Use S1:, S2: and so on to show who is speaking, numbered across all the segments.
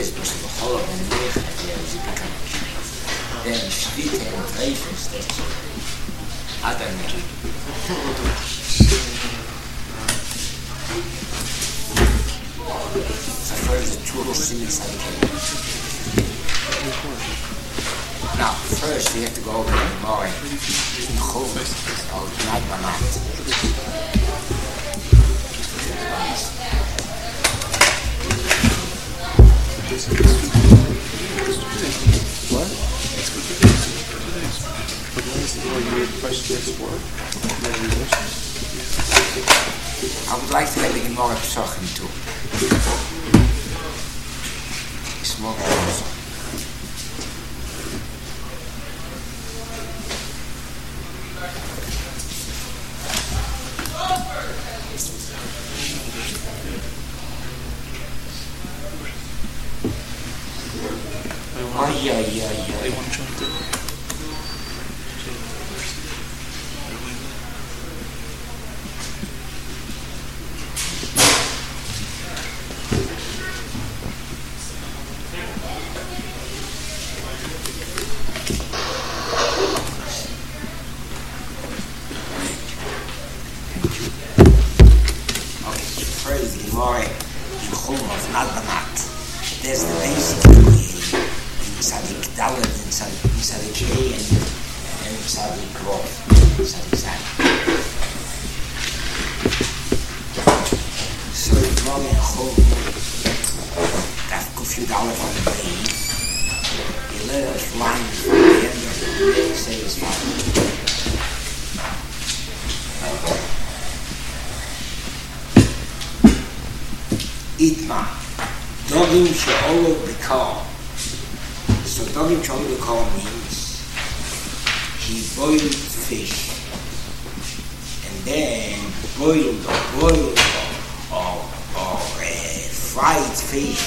S1: alles, was wir holen, und nicht, sie bekannt. Denn Schritte und Treffen ist das so. Adam nicht. So first, the two of Simmons are now, first we have to go over the Gemara in Chum, or not by night.
S2: What? But why is it like you read question for?
S1: I would like to have the Gemara Pesachim too. It's more close. Yeah.
S2: They want to jump through.
S1: Okay, first the Gemara in Chum of Nadbanat. There's the basic Sadik Dalet and Sadik Kei and Sadik Rov, Sadik Zay. So the Gemara in Chum, that Kufi Dalet on the page, you let us line from the end of the day, say it's fine. Itma, Dogim She'olo B'Kal. So Dogim She'olo B'Kal means he boiled fish and then boiled or fried fish,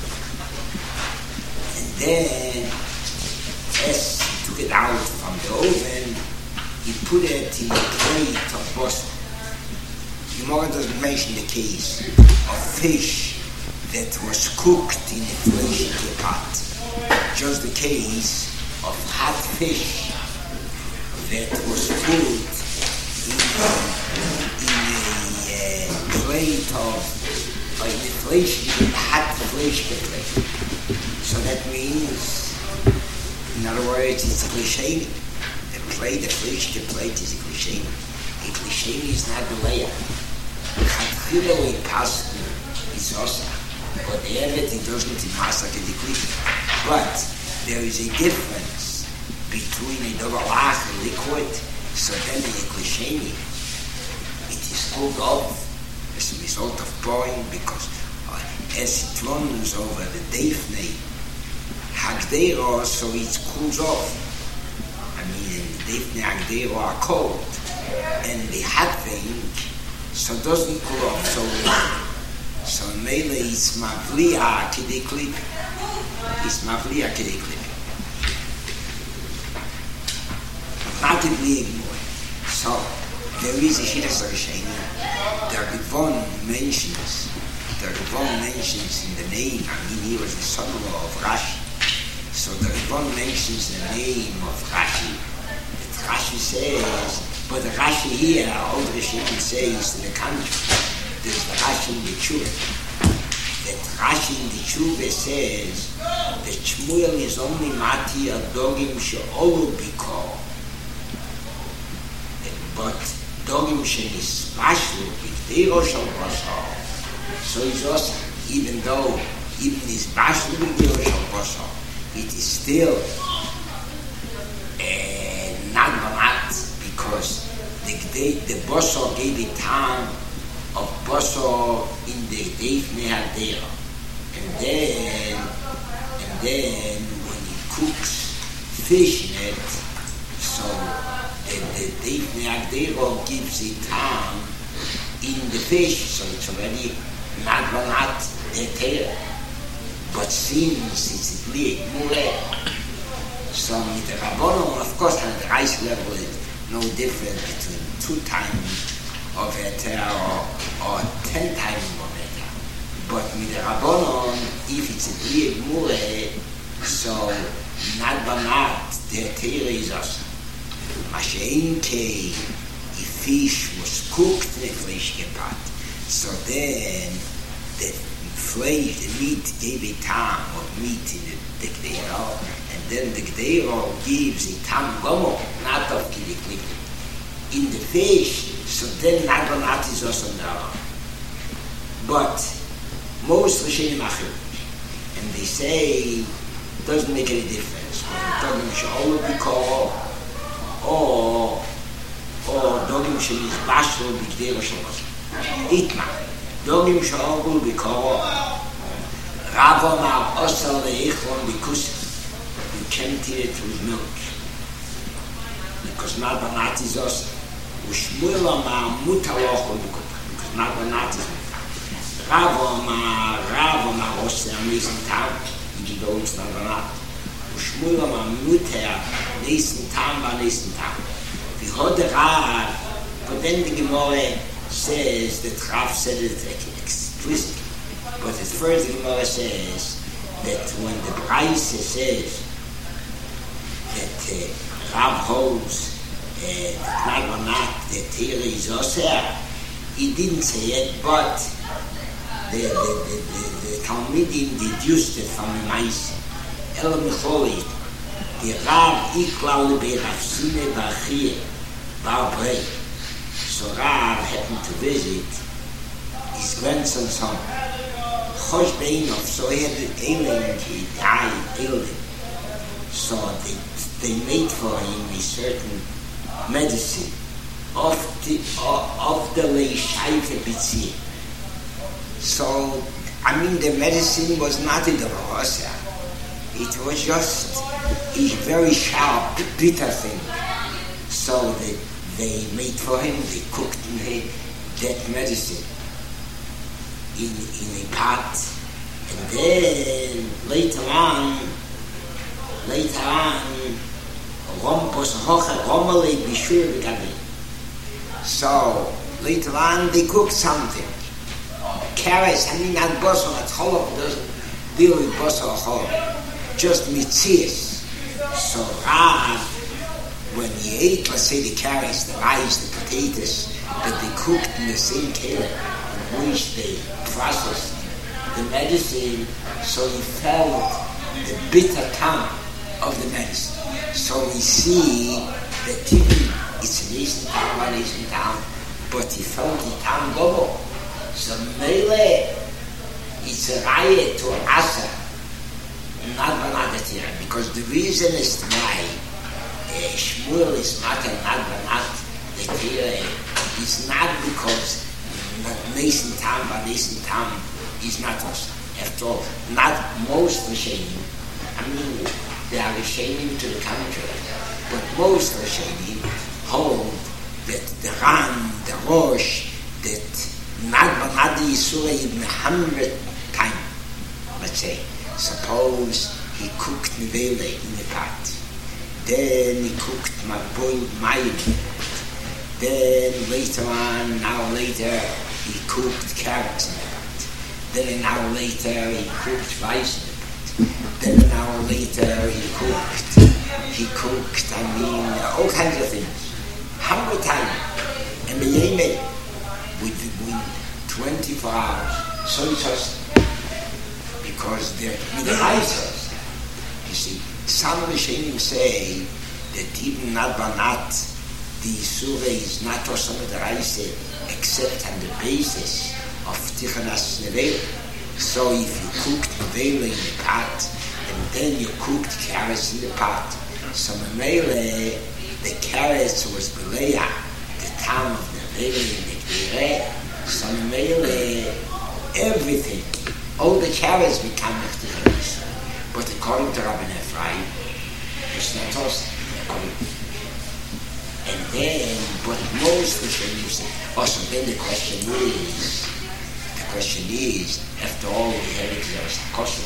S1: and then as he took it out from the oven, he put it in a plate of bosser. The Gemara doesn't mention the case of fish that was cooked in a flesh pot. Just the case of hot fish that was put in a plate of, in a hot flesh plate. So that means, in other words, it's a glisheni. The flesh plate is a glisheni. A glisheni is not the layer. Chadchila we pass is also, but the everything doesn't pass like a liquid. But there is a difference between a dovalach and liquid. So then in a glisheni, it is cooled off as a result of pouring, because as it runs over the dafne hagdero, so it cools off. I mean, the dafne hagdero are cold, and the hot thing so doesn't cool off so long. So mele is mavliya kidei klip. It's mavliya kidei klip. Not in the more. So there is a shittas rishayim. The Rivon mentions in the name. I mean, he was the son-in-law of Rashi. So the Rivon mentions the name of Rashi. That Rashi says. But the Rashi here, all the Rishonim says in the country, there's the Rashi in the Tshuva. That Rashi in the Tshuva says that Shmuel is only Mati Dogim She'olu B'Kol. But Dogim She'nis Mashlu B'Kdeiro Shal Basar. So it's also, even is Mashlu B'Kdeiro Shal Basar, it is still not Mamat, because the Basar gave the time of Basar in the Deifnei Hadera. And then when he cooks fish in it, so the Deifnei Hadera gives the time in the fish, so it's already not there. But since it's a Bliek Mure, so with the Rabbanon, of course, at the rice level, is no difference between 2 times of Eter or 10 times of Eter. But with the Rabbanon, if it's a big mure, so not banat, the Torah is awesome. Masha'inke, if fish was cooked in a flesh pot, so then the flesh, the meat gave a tam of meat in the gdero, and then the gdero gives a tam gomo, not of kidikli. In the fish, so then not banat is awesome now. But most Rishonim Achim, and they say, doesn't make any difference. Dogim she'olu b'koro, or dogim she'nis bashlo b'gdei Rishonos. Itma, dogim she'olu b'koro, Rav Omar osel le'echlon b'kusis. You can't eat it with milk, because not banat is osel. U'shmuel Omar mutar lo'ochlon b'kusis, because not banat is milk. Rav Omar osel amazing town. Gedolus na banat. Ushmuel Omar muter nächsten Tag. Wie hat der Rav, but then the Gemara says that Rav said it explicitly. But at first the Gemara says that when the Braise says that Rav holds that not banat, the Torah is oseh, he didn't say it, but the Talmidim deduced it from the Maise. El Mecholi, the Rav Iklal Rav Sine Bachir Bar Brei. So Rav happened to visit his grandson's home. Chosh Beinov, so he had an ailing, he died ailing. So they made for him a certain medicine of the Leishaife Bitzir. So the medicine was not in the rosa. It was just a very sharp, bitter thing. So they made for him, they cooked that medicine in a pot. And then later on, so later on they cooked something. Carrots, not bosor at cholov, doesn't deal with bosor or cholov, just mitzias. So Rav, when he ate, let's say the carrots, the rice, the potatoes, that they cooked in the same kettle in which they processed the medicine, so he felt the bitter tongue of the medicine. So we see that even it's an Eastern town, but he felt the tongue double. So Mele, it's a riot to Asa, not Banat, because the reason is why Shmuel is not Banat, the Tira is not because Nason Tam is not us. After all, not most Rishonim. They are Rishonim to the contrary, but most Rishonim hold that the Ran, the Rosh, that not Banadi Yisura even 100 times. Let's say, suppose he cooked Nivele in the pot, then he cooked boiled mayim, then later on, an hour later, he cooked carrots in the pot, then an hour later he cooked rice in the pot, then an hour later he cooked all kinds of things, 100 times, and the Yemen within 24 hours. So it was because they're midalizers. You see, some Rishonim say that even not Banat, the Yisura is not also midalized except on the basis of Tichanas Nevela. So if you cooked Nevela in the pot and then you cooked carrots in the pot, so Memele, the carrots was Belea, the town of Nevela in the Gdire. So everything, all the carrots become Mechtichanis. But according to Rabbi Ephraim, it's not us. And then, but most Rishonim say, also then the question is, after all we have it, there's a question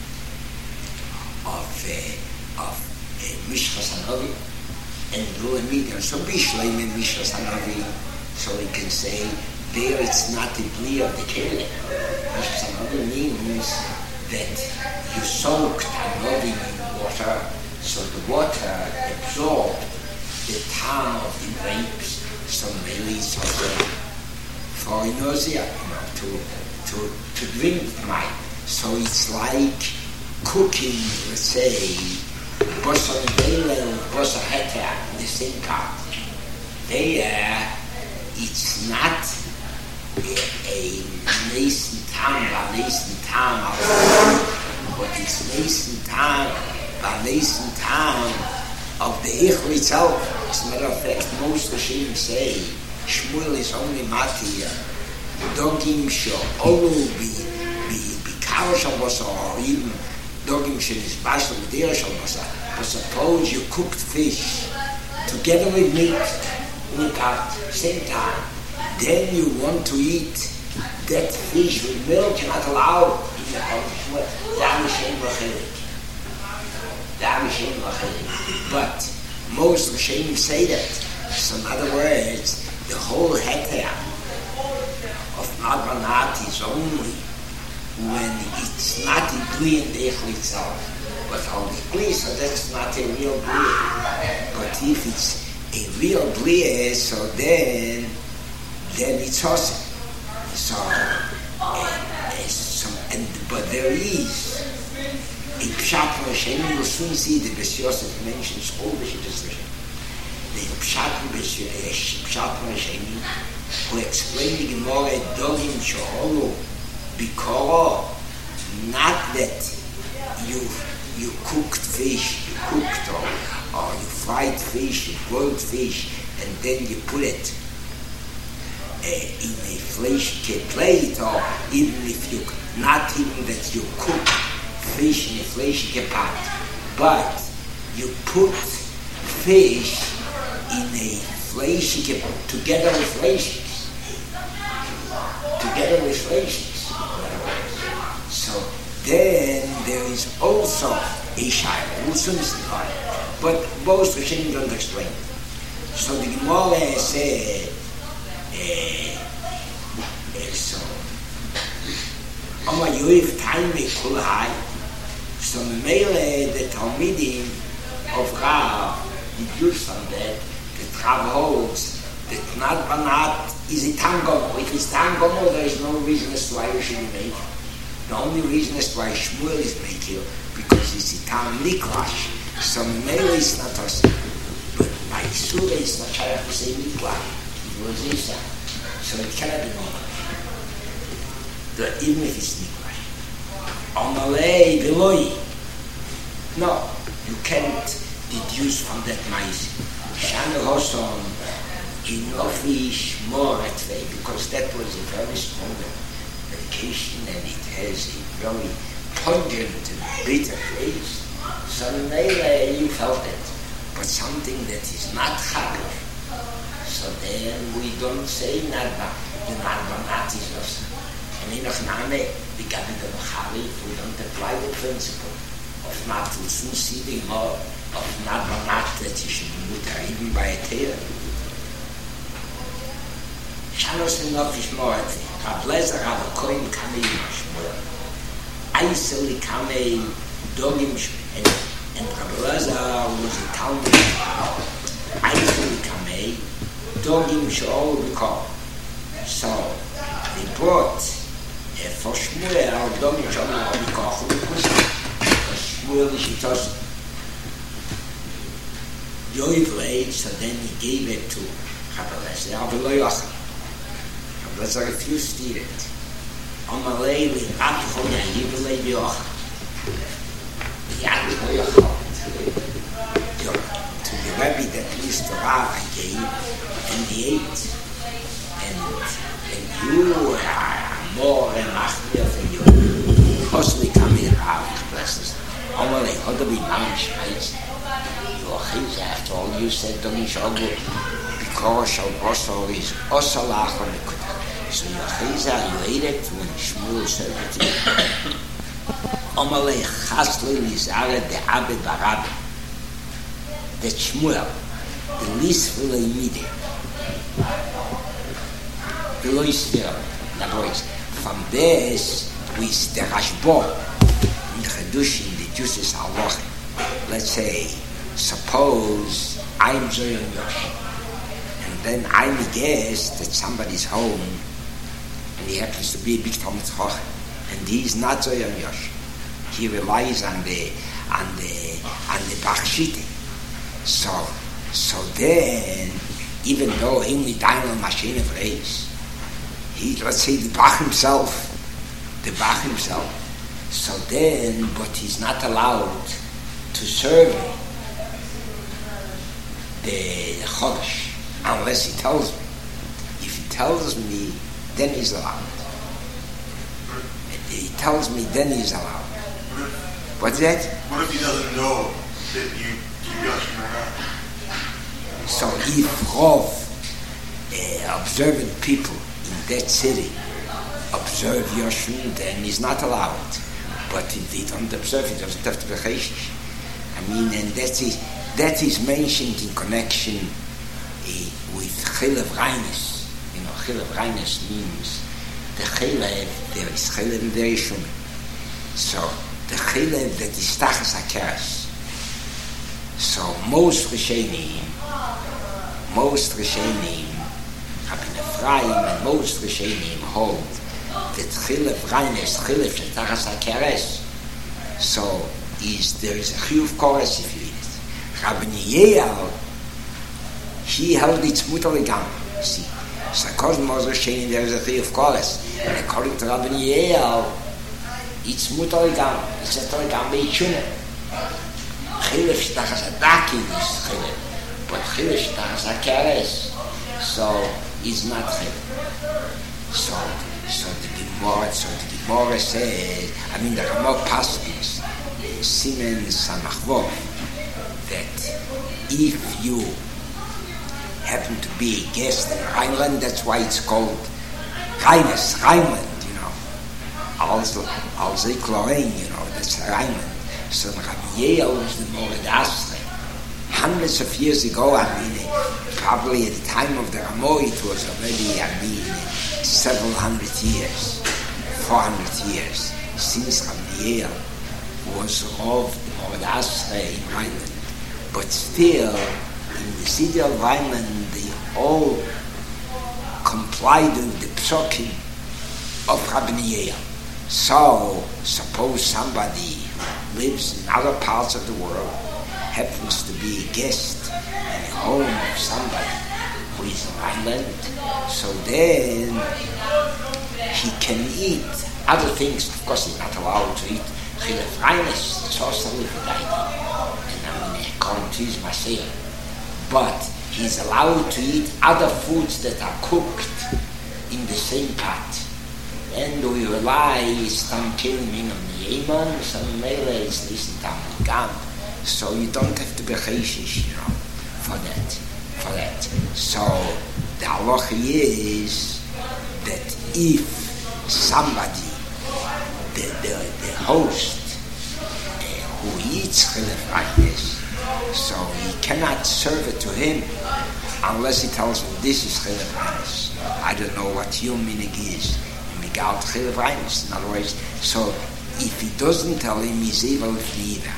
S1: of Mishras Hanavi and Ruah Midian. So Bishleim and Mishras Hanavi, so we can say, there it's not the plea of the Kele. Mishras Hanavi means that you soaked another in water, so the water absorbed the tar of the grapes, so maybe it's also for nausea, to drink wine. So it's like cooking, let's say, bosser bela, bosser heta, the same kind. There, it's not a nascent town, but it's nascent town of the Eichel itself. As a matter of fact, most Rishonim say Shmuel is only Matir. Dogim sho olu be karo shal basa, or even dogim sho is bashal b'dira shal basa. But suppose you cooked fish together with meat at the same time, then you want to eat that fish with milk, you're not allowed in the Shmuel. But most Rishonim say that. So in other words, the whole heter of Nadbanat is only when it's not a gli in the Eichel itself, but only gli, so that's not a real gli. But if it's a real gli, so then it's awesome. But there is a Pshat Rishonim, you'll soon see the Beis Yosef mentions all the Shittas Rishonim. The Pshat Rishonim who explain the Gemara Dogim Sheholu Bikoro, not that you cooked fish, or you fried fish, you boiled fish, and then you put it in a fleshke plate, or even if you, not even that you cook fish in a fleshke pot, but you put fish in a fleshke together with fleshkes. So then there is also a shayla, but most Rishonim don't explain. So the Gemara says, Oma Yoiv Taime Kul Hai. So Mele, the Talmidim of Rav, deduce from that Rav holds that not Banat is a Tangomo. If it's Tangomo, there is no reason as to why you should be making. The only reason as to why Shmuel is making, because it's a Tam Niklash. So Mele is not us. But by Surah it's not trying to say Niklash. It was Isa. So it cannot be Niklash. Even if it's Niklash. Amalei Beloi. No, you can't deduce from that mice. Shana Hoson in Ofish more at way, because that was a very strong medication and it has a very pungent and bitter taste. So maybe you felt it, but something that is not Chagir. So then we don't say Nadba. The Nadba Nat is also. And in Ochname, we got it on Chalif, we don't apply the principle of not to see the more of Nadba Nat that you should be mutter even by a tailor. Shalos enough is more at it. Rablezer have a coin kamei Shmuel. Eiseli kamei dogim and Rablezer was a Talmud. Eiseli kamei dogim sheol b'kol. So they brought for Shmuel dogim sheol b'kol because Shmuel is Shitosim. Yoivlei, so then he gave it to Rablezer. Rablezer Yochel. Let's refuse to eat it. Amalei li Rabchol Yivlei Yochel. Yochel. To the Rebbe that used to Rav I gave, and he ate. And you are more and machmir than you. Possibly come in Rav, bless us. Amalei Hodabi Mamish Reis. Yochel, after all you said, Domi Shogu, because Shal Bosor is Osalach on the Kudah. So Yocheza, you ate it when Shmuel served it to you. Omalei Chasli Lizare de Abed Barabed. That Shmuel, the least will immediate. The least will. In other words, from this, with the Rashbo, Kedushin, the juices halacha. Let's say, suppose I'm Zoyon Yosh, and then I'm a guest at somebody's home, and he happens to be a big Talmid Chacham, and he's not Zoyon Yosh. He relies on the Bachshite. So then, even though only Daimler machine of race, let's say the Bach himself. So then, but he's not allowed to serve the Chodesh unless he tells me. If he tells me, then he's allowed. If he tells me, then he's allowed. What's that?
S3: What if he doesn't know that you keep Yoshim or not?
S1: So if Rov, observant people in that city, observe Yoshim, then he's not allowed. But if they don't observe, he doesn't have to be Chayshish. I mean, and that is mentioned in connection with Chilev Reines. You know, Chilev Reines means the Chilev, there is Chilev and there is Shumim. So, the Chilev that is Tachas HaKeres. So, most Rishonim, Rabbi Ephraim and most Rishonim hold that Chilev Reines, Chilev Tachas HaKeres, so there is a chiyuv kores if you eat it. Rabbi Yeiel, he held it's mutar legam. See, so according to Moshe Sheni, there is a chiyuv kores, and according to Rabbi Yeiel, it's mutar legam. It's a legam beichuna. Chilev shtachas hadakim is chilev, but chilev shtachas hakeres, so it's not chilev. So the Gemara says, the Ramah Paskins, Simen Samachvov, that if you happen to be a guest in Rhineland, that's why it's called Rhineland, Alzei-Klorein, that's Rhineland. So Rabbi Yeiel was the Mored Asre. Hundreds of years ago, probably at the time of the Ramah, it was already, several hundred years, 400 years, since Rabbi Yeiel was of the Mored Asre in Rhineland. But still, in the city of Rhineland, they all complied with the psokim of Rabbi Yeiel. So, suppose somebody lives in other parts of the world, happens to be a guest in the home of somebody who is in Rhineland, so then he can eat other things. Of course, he's not allowed to eat Chilev Reines, it's also a little bit, and according to his Masir. But he's allowed to eat other foods that are cooked in the same pot. And we rely some killing of the Yemen, some Mele is listen to Gam. So you don't have to be Chayshish, for that. So the halacha is that if somebody, the host, who eats Chilev Reines, so he cannot serve it to him unless he tells him this is Chilev Reines. I don't know what your minig is. Migal Chilev Reines. In other words, so if he doesn't tell him, he's able if neither.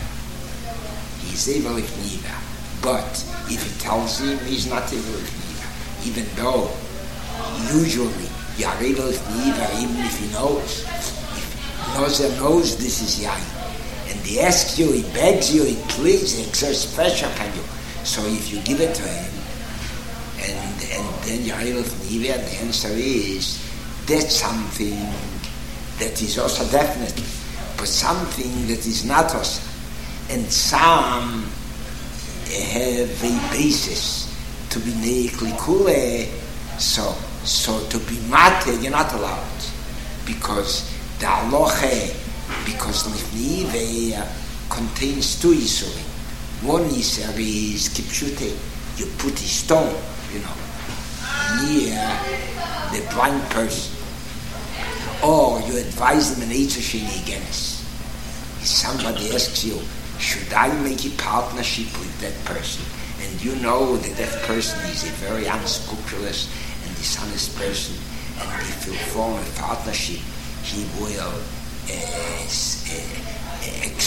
S1: But if he tells him, he's not able if neither. Even though usually you are able if neither, even if he knows. If Nozer knows this is Yain, and he asks you, he begs you, he pleads, he exerts pressure on you. So if you give it to him, and then you are able if neither, the answer is that's something that is also definitely, but something that is not also. And some have a basis to be neikli kule, so to be mate, you're not allowed. Because the halacha, because lifnive contains two isurim. One isur is kipshute, you put a stone, near the blind person. Or you advise them an Eitzah against. If somebody asks you, should I make a partnership with that person? And you know that person is a very unscrupulous and dishonest person, and if you form a partnership, he will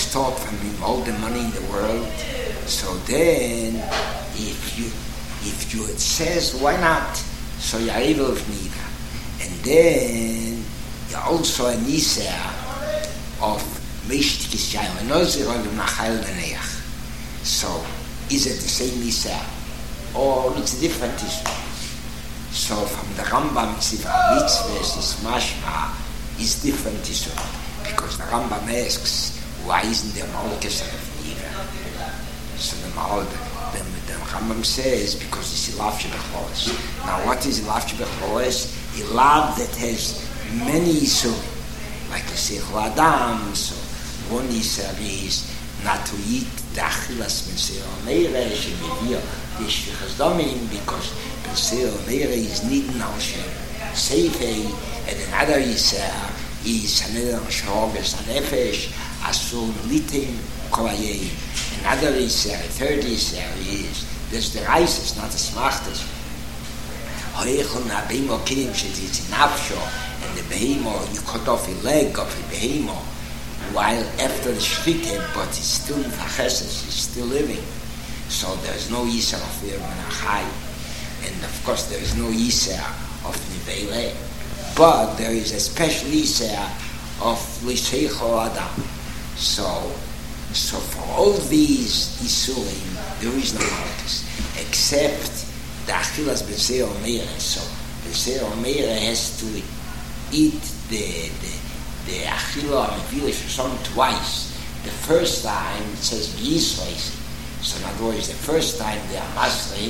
S1: taught from him all the money in the world. So then, if you it says, why not? So you're able of neither. And then, you're also an Isser of Meshtikis Yayim, Nozir or Nachal Neneach. So, is it the same Isser? Or it's a different Isser? So, from the Rambam, Sifra Mitzvahs, is Mashma, is different Isser. Because the Rambam asks, why isn't there Malkus of Nira? So the Rambam says, because it's Ilav Shebechloes. Now what is Ilav Shebechloes? Ilav that has many Isurim. Like the Seichel Adam, so one Isur is not to eat the Achilas B'Seir Meireh, Shemivir, Yeshvichas Domim, because B'Seir Meireh is Nidin Al Shem Seifei, and another Isur is Haneder Shorbes Hanefesh, Asur Litim Kolayei. Another Isur, a third Isur is, there's the Reises, not the Smachtes. Hoichel Nabimo Kidim Shetzitz in Nafsho, and the Behemoth, you cut off a leg of a Behemoth, while after the Shvite, but it's still in Facheses, it's still living. So there's no Isur of Irmanachai. And of course there is no Isur of Nivele. But there is a special Isur of L'Seichel Adam. So for all these Isurim, there is no Malkus, except the Achilas B'Seir Meireh. So B'Seir Meireh has to eat the Achila Mevilah Shom twice. The first time it says Yisrael. So in other words, the first time they are Masrei,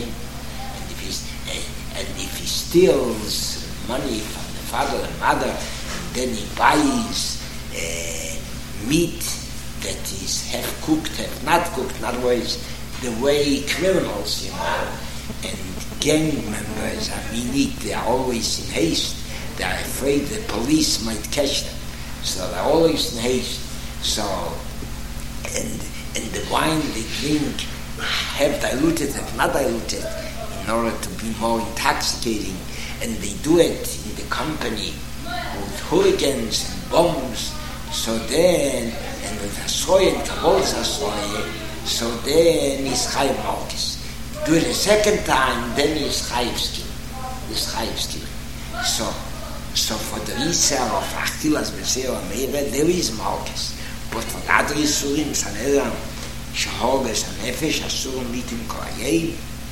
S1: and if he steals money from the father and mother, and then he buys meat that is half cooked, half not cooked. In other words, the way criminals, and gang members are they are always in haste. They are afraid the police might catch them, so they're always in haste. So, and the wine they drink, have diluted, have not diluted, in order to be more intoxicating, and they do it in the company with hooligans and bombs. So then, and with Hasoy and Kabul Hasoy, so then he's Chayiv Malkus. Do it a second time, then he's Chayiv Skin. So for the Isur of Achilas B'Seir Meireh, there is Malkus. But for the other Isurim, Sanedran, Shehorbes HaNefesh, Asurim Litim Kolayei,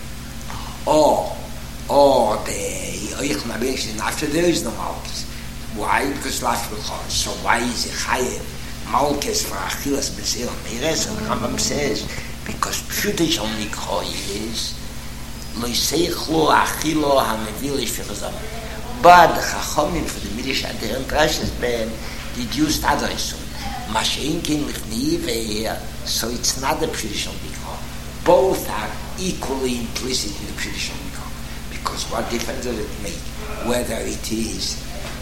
S1: or the Oich Nabesh, and after there is no Malkus. Why? Because life will come. So why is it Chayev Malkus for Achilas B'Seir Meireh? So the Rambam says, because Pshutish only is Lo Yiseichlu Achilo HaMevilah Shvichazam. But the Chachomim for the Midrash Adher and Precious Ben deduced other Isurim. Masha'inkin Lifnei, so it's not the traditional Mikra. Both are equally implicit in the traditional Mikra. Because what difference does it make? Whether it is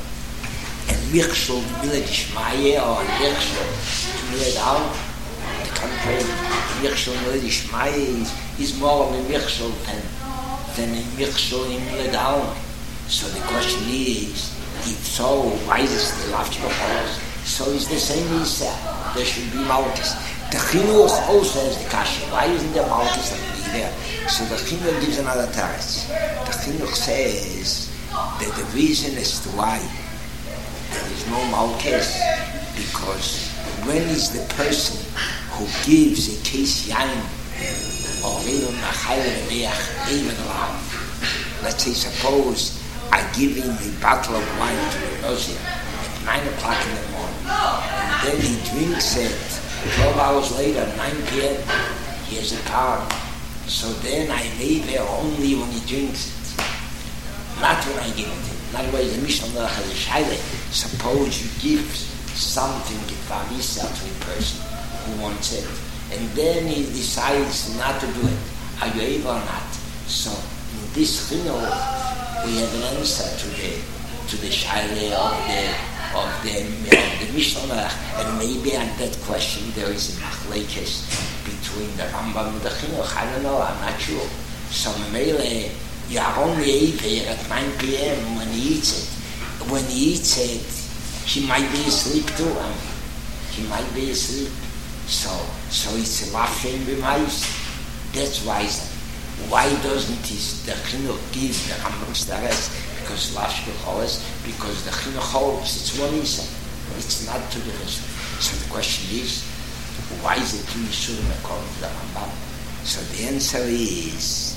S1: a Michshel Milad Ishmael or a Michshel Milad Al, the contrary, Michshel Milad Ishmael is more of a Michshel than a Michshel Milad Al. So the question is, if so, why is it the Ilav Shebechloes? So it's the same Isur. There should be Malkus. The Chinuch also has the Kasha. Why isn't there Malkus there? So the Chinuch gives another teretz. The Chinuch says that the reason as to why there is no Malkus, because when is the person who gives a case yain or even a chayil even alive? Let's say, suppose I give him a bottle of wine to the Nozir at 9 o'clock in the morning, and then he drinks it 12 hours later, 9 p.m., he has a card. So then I lay there only when he drinks it, not when I give it to him. In other words, the Mishnah has a shaila. Suppose you give something to a person who wants it, and then he decides not to do it. Are you able or not? So in this chinuch, we have an answer to the shaila of the Mishnah, and maybe on that question there is a machlekes between the Rambam and the Chinuch. I don't know, I'm not sure. So Mele, you are only able at 9 p.m. when he eats it. When he eats it, he might be asleep too. He might be asleep. So it's a lafshem b'mais. That's why. Why doesn't the chinuch give the Rambam Stares? Because lafshem choles. Because the chinuch holds it's one isa. It's not to the rest. So the question is, why is it two yisurim according to the Rambam? So the answer is,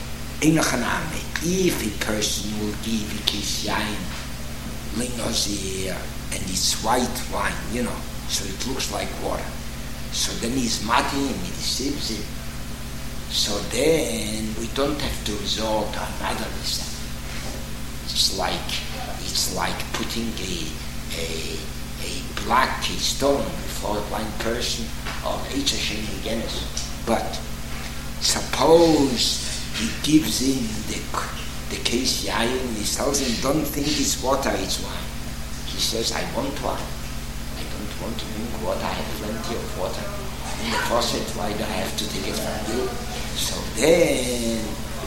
S1: if a person will give a kis yain linozir and it's white wine, so it looks like water. So then he's mating him, he deceives him. So then we don't have to resort to another reason. It's like putting a black stone before a blind person or each Hashem against. But suppose he gives him the case yain, he tells him, don't think it's water, it's wine. He says, I want wine. I don't want to drink water, I have plenty of water in the faucet, why do I have to take it from you? So then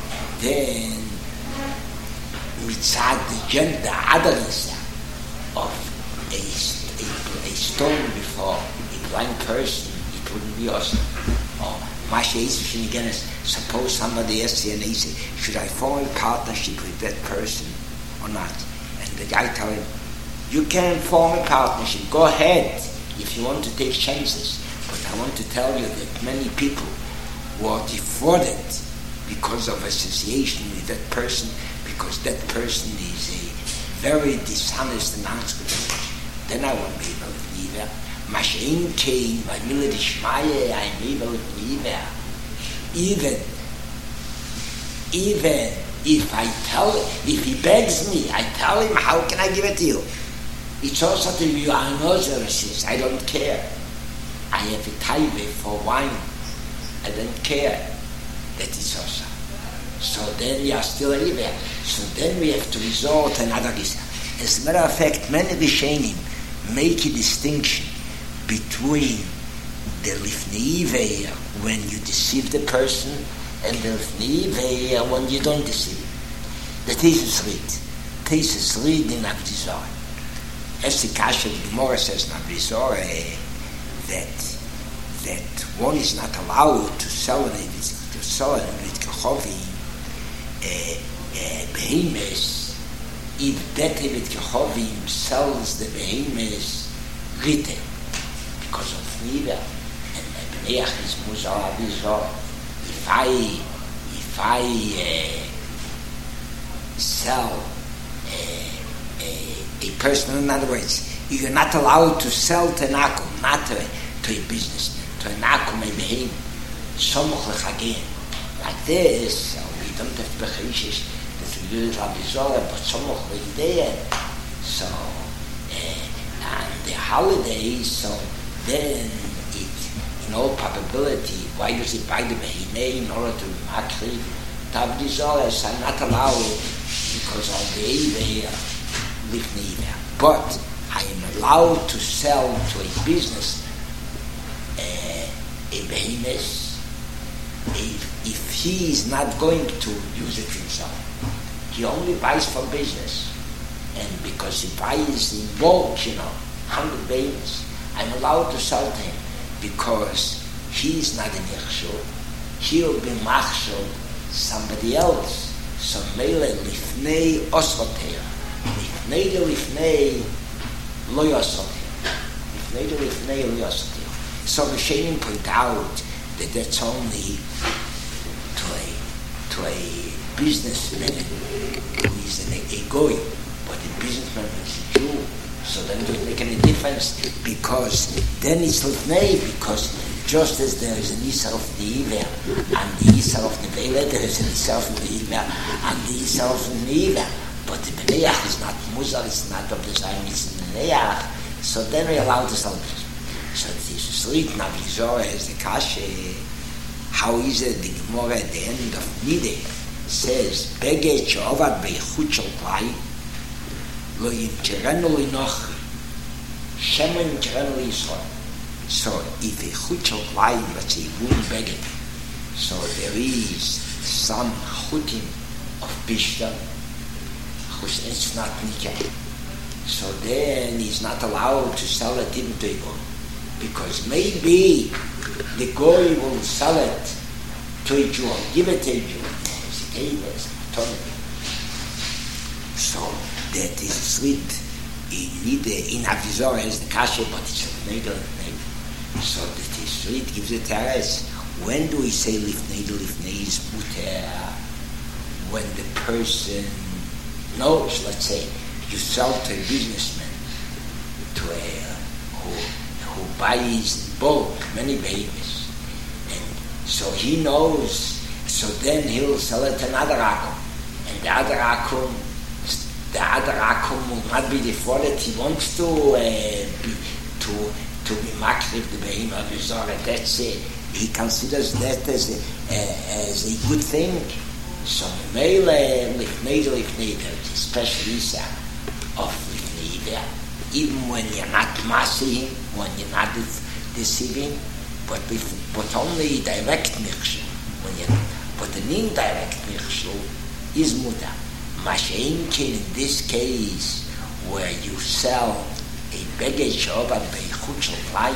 S1: mitzad the other is of a stone before a blind person, it wouldn't be awesome. Or suppose somebody asks you and they say, should I form a partnership with that person or not? And the guy tells him, you can form a partnership, go ahead if you want to take chances. But I want to tell you that many people were defrauded because of association with that person, because that person is a very dishonest and unscrupulous person. Then I won't be able to leave her. Mashin came by Milad Ishmael, I'm able to leave her. Even if he begs me, I tell him, how can I give it to you? It's also to you, I know says, I don't care. I have a taive for wine. I don't care. That is also. So then you are still a river. So then we have to resort to another reason. As a matter of fact, many Rishonim make a distinction between the lifnei iver when you deceive the person and the lifnei iver when you don't deceive. The Tesis read in Avdizor. As the Kasha, the Gemara says in Avdizor that one is not allowed to sell it with kechovim behemoths if that with kechovim sells the behemoths retail because of niva and b'neach is muzar avizor. If I sell a person, in other words, you're not allowed to sell to an akum, not to a business, to an akum, a behem, somuch l'chagin. Like this, we don't have becheshish that we use avizor, but somuch l'idea. So, and the holidays, so then it, in all probability, why does he buy the behemah in order to makri? The avizor are not allowed because of the iver, lifnei iver. But I am allowed to sell to a business a behemoth if he is not going to use it himself. He only buys for business. And because he buys in bulk, 100 behemoths, I'm allowed to sell to him because he is not in Yechshul. He will be Machshul somebody else. So Mele Lifnei Osroteir. Lifnei de Lifnei Lo Yosroteir. Lifnei de Lifnei Lo Yosroteir. So Rishonim point out that that's only to a businessman who is a goy, but a businessman who is a Jew. So then it doesn't make any difference because then it's Lifnei, because just as there is an Isar of the Iver and the Isar of the Vela, there is an Isar of the Iver and the Isar of the Iver. But the B'neach is not Muzar, it's not of the Zayim, it's the B'neach. So then we're allowed to sell it. So this is written of Yizor as the Kashe. How is it the Gemara at the end of Nideh says, Beged she'ovad beichut shel klai, lo yimterenu l'nochi, Shema yimterenu l'Yisrael. So if a chut shel klai, let's say wound beged, so there is some chutim of bishtam, it's not nikah. So then he's not allowed to sell it even to a goy. because maybe the goy will sell it to a Jew, give it to a Jew. So that is sweet. In Avizor is the kasha, but it's a nagel. So that is sweet gives it teres. When do we say lifnei is muter? When the person knows, let's say, you sell to a businessman, to a who buys in bulk many babies, and so he knows. So then he'll sell it to another akum, and the other akum will not be the fault that he wants to be makriv the behemoth of his orah. That's it. He considers that as a good thing. So mele lifnei, especially isa of lifnei, even when you're not massing, when you're not deceiving, but only direct michshel. But an indirect michshel is muta. Masha'inkin in this case, where you sell a beged she'ovad beichut shel klein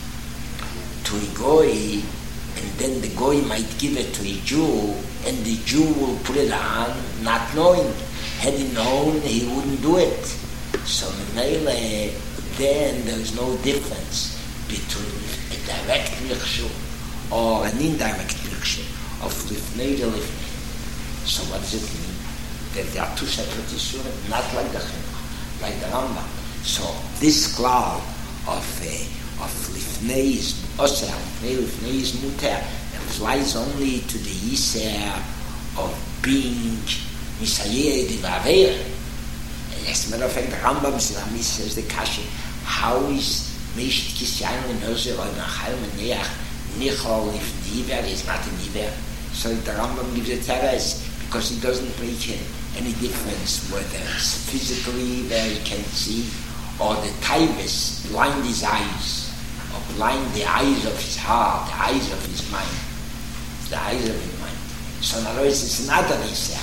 S1: to a goy, and then the goy might give it to a Jew, and the Jew will put it on, not knowing. Had he known, he wouldn't do it. So then there's no difference between a direct michshel or an indirect michshel of lifnei to lifnei. So what does it mean? That there are two separate isurim, not like the Chinuch, like the Rambam. So this cloud of lifnei is oseh, lifnei is muter, applies only to the yiser of being misayeh the vaveir. As a matter of fact, the Rambam says the kasha, how is misht kisyan and ozer or nachal meneach nichol lifnei is not an iver? So the Rambam gives a teres because it doesn't make any difference whether it's physically where he can see or the taivus blind his eyes or blind the eyes of his heart, the eyes of his mind, the eyes of his mind. So in other words, it's another Isra.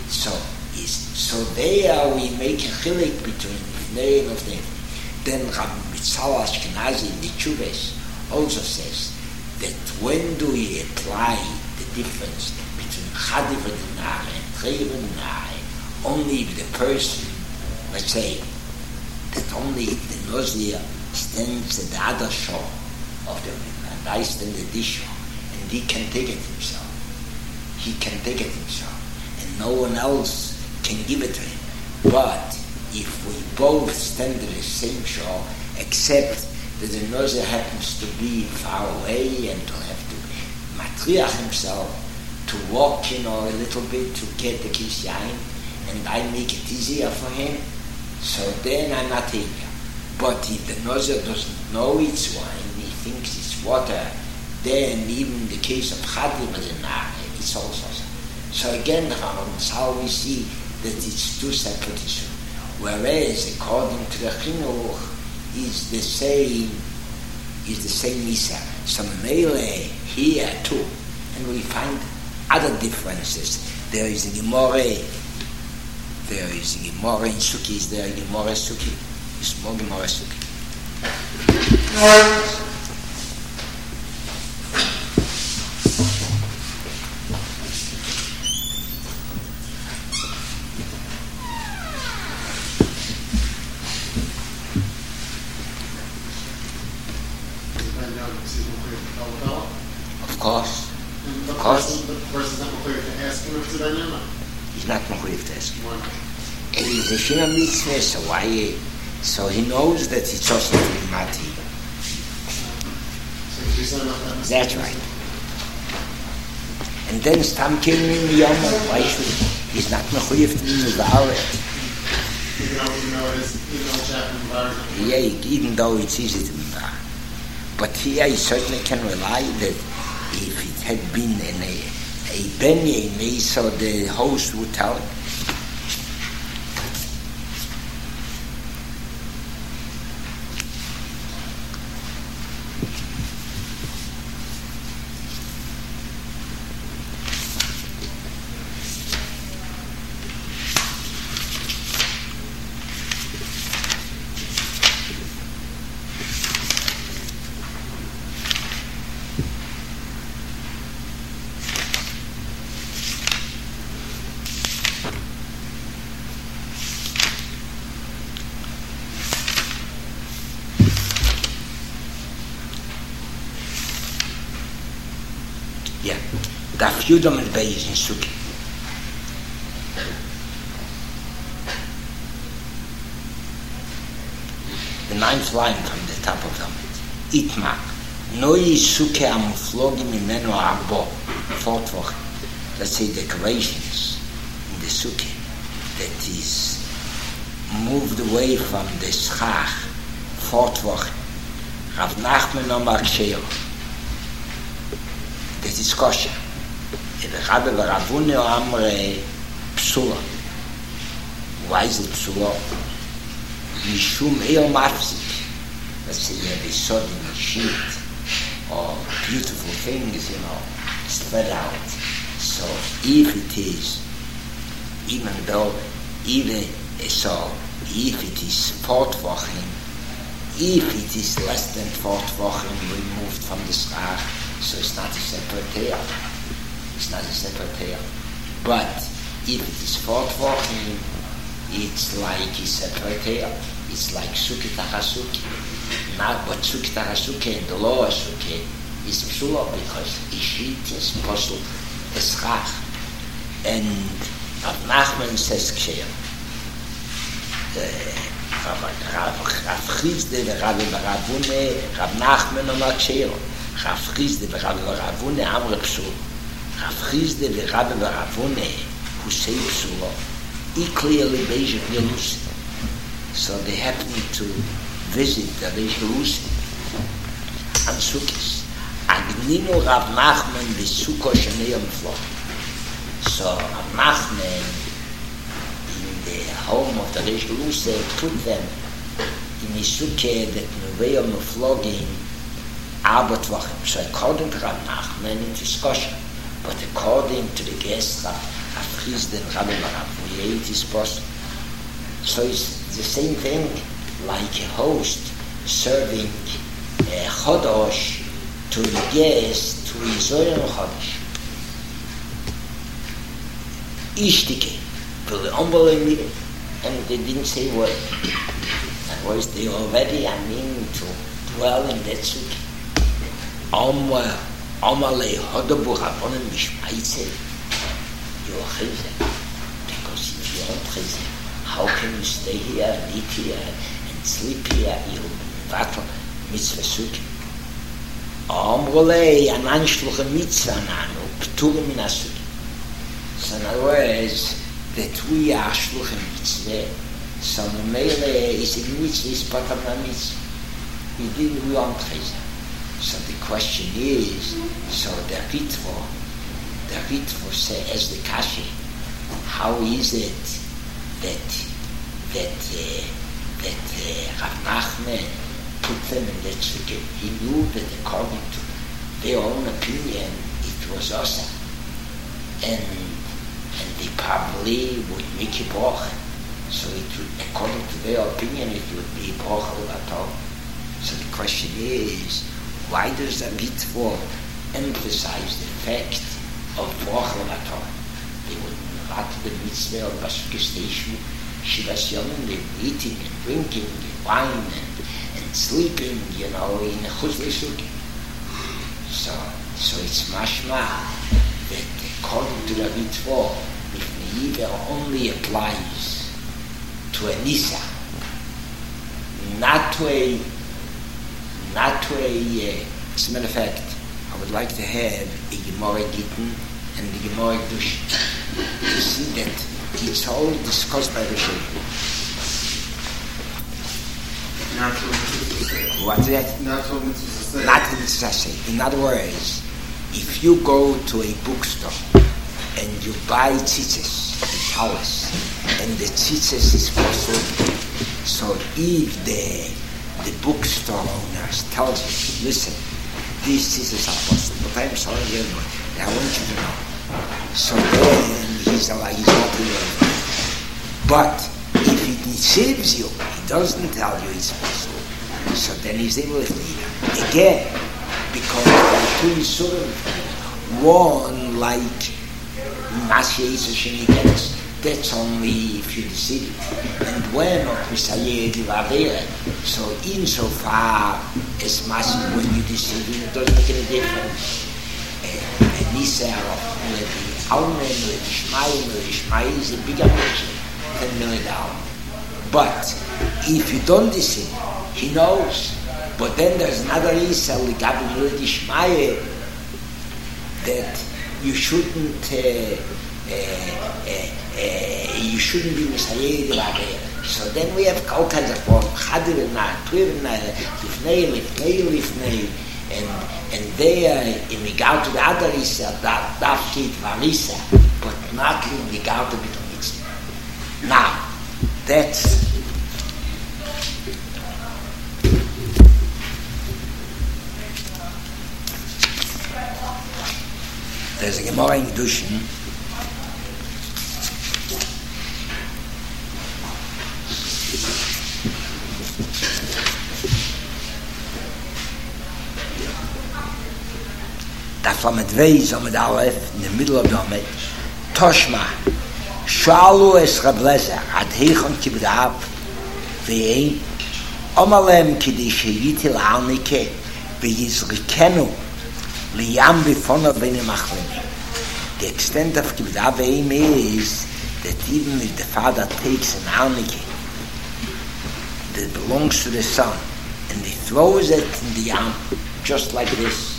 S1: So there we make a chilik between Lifnei and Lifnei. Then Rabbi Mitzal Ashkenazi in the Chubes also says that when do we apply the difference between Chadiv and Nare and Treiv and Nare? Only if the person, let's say, that only if the Nozir stands at the other shore of the river, and I stand at this shore, and he can take it himself. He can take it himself, and no one else can give it to him. But if we both stand at the same shore, except that the Nozir happens to be far away and to have to matriach himself, to walk, a little bit to get the kis yain, and I make it easier for him, so then I'm not here. But if the Nozir doesn't know it's wine, he thinks it's water, then even the case of Chadim and Nare, it's also so. Again, that's how we see that it's two separate issues. Whereas, according to the Chinuch, is the same Isa. So Mele here too, and we find other differences. There is a Gemara in Suki. Is there a Gemara Suki? It's more Gemara Suki. Of course.
S4: The person's not clear to ask him if it's a dynamic.
S1: He's not clear to ask him.
S4: Why not?
S1: And he's a Shina Mitzvah, so why? So he knows that it's also to be Mati.
S4: So she's not that.
S1: That's right. And then Stam killing him Yom, why should he? He's not Mechuyev to be Muva'aret.
S4: Even though it's happened in Muva'aret.
S1: Yeah, even though it's easy to Muva'aret. But here he certainly can rely that if it had been a Benye, so the host would tell him. Yeah. Daf Yudam and Beis in Suki. The 9th line from the top of them. Itma. Noi Suke am Flogi Mimeno Arbo. 4th Woche. Let's say decorations in the Suke that is moved away from the Schach. 4th Woche. Rav Nachman Omar Ksheyo. That is kosher. Rabbi Ravune Amre Psula. Why is it Psula? Mishum Eo Mafzik. Let's say you have a sudden sheet or beautiful things, spread out. So if it is, even though, if it is 4th Wochen, if it is less than 4th Wochen removed from the Schach, so it's not a separate tale. It's not a separate tale. But if it is 4th Wochen, it's like a separate tale. It's like Suki Tachasuki. Not but Suki Tachasuki and the lower Suki is Psula because Ishit is Posel Eschach. And Rav Nachman says Ksheya. Rav Chizde Rabbi Baravune, Rav Nachman Omar Ksheya. Rav Chizde Rabbi Baravune Amre Psul. Rav Chizde Rabbi Baravune who say Psula. He clearly Beijing Yelusi. So they happened to visit the Yelusi and Sukkis. Agnino Rav Nachman B'Sukkah Sheneyam Flo. So Rav Nachman in the home of the Yelusi put them in a Sukkah that Nuveyam Flogging Arbet Wachem. So according to Rav Nachman in discussion, but according to the guest Rav Chizde and Rabbi Baravune, it is possible. So it's the same thing like a host serving a chodosh to the guest to his own chodosh. Ishtike, for the unbelieving, and they didn't say what. And was they already, to dwell in that suki. Amalei hodabu habonim mishmaitze. You're chayze. Because if you aren't chayze, how can you stay here and eat here and sleep here? You'll battle mitzvah suki. Amrolei an anshluche mitzvah nanu pturim min asuki. So in other words, that we are shluche mitzvah. So the mele is a mitzvah, is part of the mitzvah. We aren't chayze. So the question is, so the Ritvo say as the Kashi, how is it that Rav Nachman put them in that sukkah? He knew that according to their own opinion it was Osa, and they probably would make a broch. So it would, according to their opinion, it would be broch levator. So the question is, why does the Ritvo emphasize the fact of broch levator? They would not the mitzvah of Basuke station, Shivas Yomim, eating and drinking and wine and sleeping, in a chuzle suki. So it's mashma that according to the Ritvo, if Neiva only applies to a Nisa, not to a as a matter of fact, I would like to have a Gemara Gittin and the Gemara Dush. You see that it's all discussed by Rosh What's that?
S4: Not what mitzvah say.
S1: Not mitzvah say. In other words, if you go to a bookstore and you buy tzitzis, a talis, and the tzitzis is possible, so if the bookstore owner tells you, listen, these tzitzis are possible, but I'm sorry, I want you to know. So then he's not aware. But if he deceives you, he doesn't tell you it's possible, so then he's able to leave. Again, because there are two Yisurim, one like Masya Yisur Sheni Kenes, that's only if you deceive. And when so insofar as Masya, when you deceive him, it doesn't make any difference. Nisa the Almen, the Shmai is a bigger mission than $1 million. But if you don't listen, he knows. But then there's another Isa, the Shmai, that you shouldn't be Messiah. So then we have all kinds of forms, Chadir and Lifnei, and they are in regard to the other Isa, that kid Varisa, but not in regard to the mitzvah. Now, that's there's a Gemara in Kedushin. From a Dvei Zomid Aleph, in the middle of the Omed, Toshma, Shalu es Rablezer, Ad Heichon Kibdav, Ve'ein, Omalem Kidi Sheyitil Alnike, Ve'yizrikenu, Liyam Bifono Bene Machleni. The extent of Kibdav Ve'ein is that even if the father takes an Alnike that belongs to the son, and he throws it in the Yam, just like this,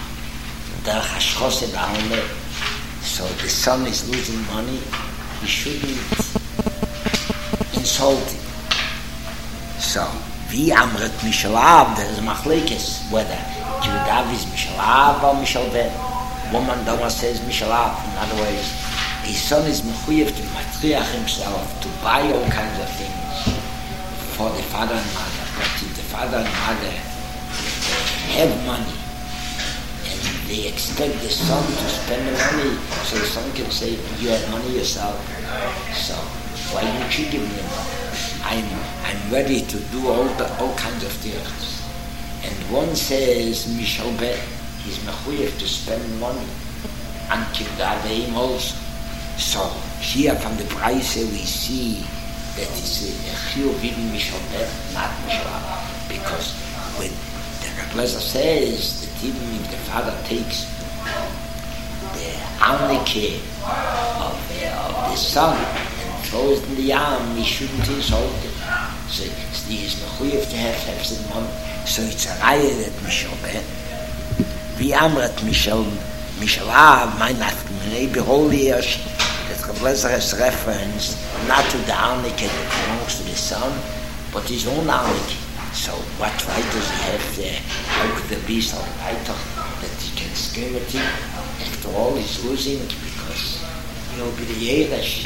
S1: so the son is losing money, he shouldn't insult him. So, Vi Amret Mishalav, there is a machlekes, whether Kibdav is Mishalav or Mishalben. Woman Doma says Mishalav. In other words, his son is mechuyev to matriach himself, to buy all kinds of things for the father and mother. But if the father and mother have money, they expect the son to spend the money, so the son can say, you have money yourself, so why don't you give me the money? I'm ready to do all kinds of things. And one says, Mishal Bet, he's mechuyev to spend money, and Kibdaveim also. So here from the Braise we see that it's a chiyuv even Mishal Bet, not Mishal, because when the Rablezer says that even if the father takes the alnike of the son and throws it in the yam, he shouldn't insult it. So he is mechuyev to have some money. So it's a raya that Mishal Ben. Vi amrat Mishalav, my nafkminei behold here that Rablezer has reference not to the alnike that belongs to the son, but his own alnike. So what right does he have there? How could there be some right that he can scream at him? After all, he's losing because he'll be the Yeresh.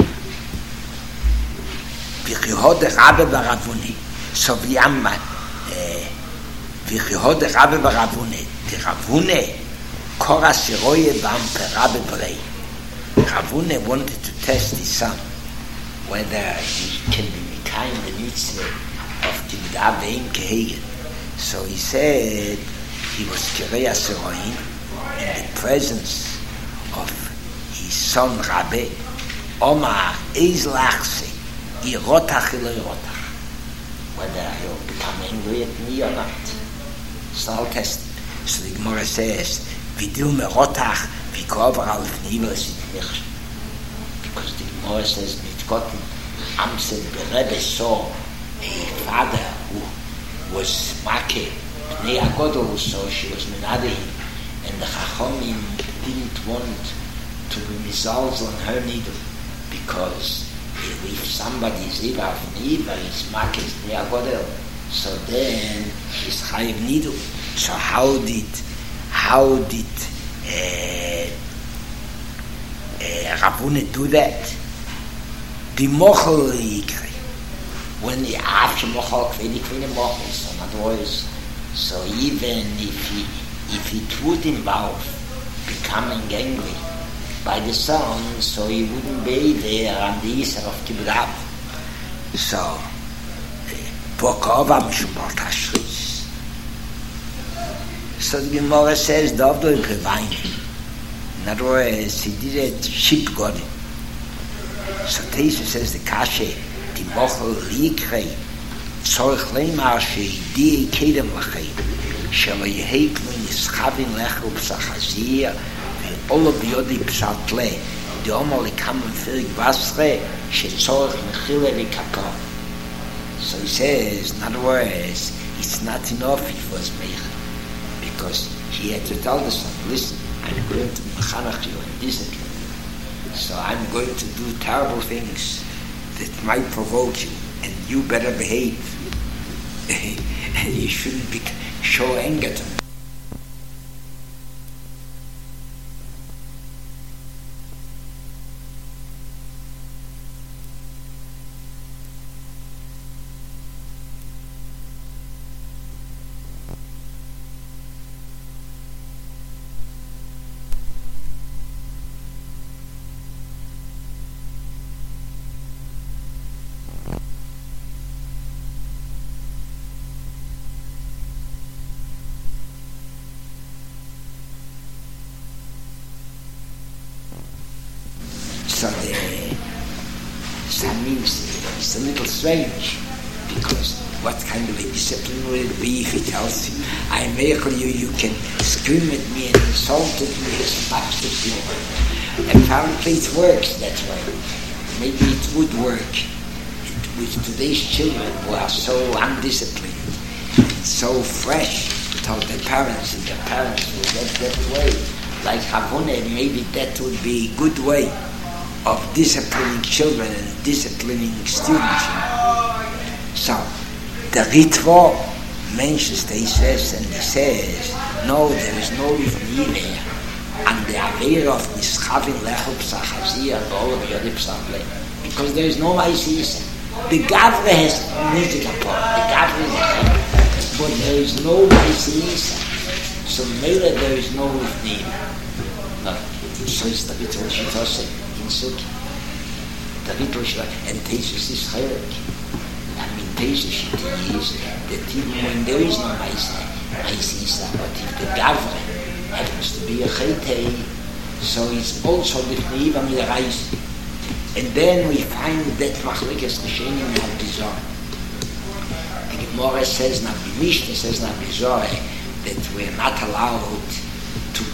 S1: V'chihod Rabbe Baravuni. So v'yamma v'chihod Rabbe Baravuni. The Ravune Kora Siroye Bam Per Rabbe Brei. Ravune wanted to test his son whether he can be kind the mitzvah of Kibdav Ve'im Kehegen. So he said he was Kirei Asiroin in the presence of his son Rabbe. Omar Eiz Lachse Irotach Ilo Irotach, whether he'll become angry at me or not. So I'll test it. So the Gemara says Vidil Merotach Vikover Al Fnivel Sit Nicht, because the Gemara says Mitgotten Amsel Berebe saw a father who was Make Bnei Agodol, so she was Menadehim, and the Chachomim didn't want to be misalz on her needle, because if somebody is Iva of Niva, it's Make Bnei Agodol, so then she's Chayiv needle. So how did Rabune do that? The Mochel Yikre. When the after Mochel Kveni Mochel, so in other words, so even if it would involve becoming angry by the son, so he wouldn't be there on the Isra of Kibdav. So Bokova Mishubot Hashris. So the Gemara says, Dovdo Prevaini. In other words, he did it sheep God. So Teisha says the Kashe, the Mochel Likrei, Tzorich Leimar Sheidi Kedem Lachei, Shelo Yeheik Min Yischavin Lechel B'Sachazir, all of the other psatle, the only common firig basre, shetzorch mechile v'kapor. So he says, in other words, it's not enough if it was meichel, because he had to tell the son, listen, I'm going to mechanach you and discipline. So I'm going to do terrible things that might provoke you, and you better behave. And you shouldn't show anger to me. So that means it's a little strange, because what kind of a discipline will it be if he tells you, I make you can scream at me and insult at me as much as you want. Apparently it works that way. Maybe it would work with today's children who are so undisciplined, so fresh towards their parents, and their parents will get that way. Like Havune, maybe that would be a good way of disciplining children and disciplining students. So, the Ritva mentions the Ises, and he says, no, there is no Livni and the Aveir of Nischavin Lechel Psachazia and all of the other Psachle, because there is no Maisisa. The Gavre has music upon, the Gavre is a but there is no Maisisa. So, maybe there is no Livni. No. So it's the Ritva Shitose. The little and Tesis is Chayrik. I mean, Tesis is that even when there is no Maisisa, but if the Gavre happens to be a Chaytei, so it's also the Neiva Mirais. And then we find that Machlekes Rishonim in Abizor. The Gemara says, Mishnah says in Abizor, that we're not allowed to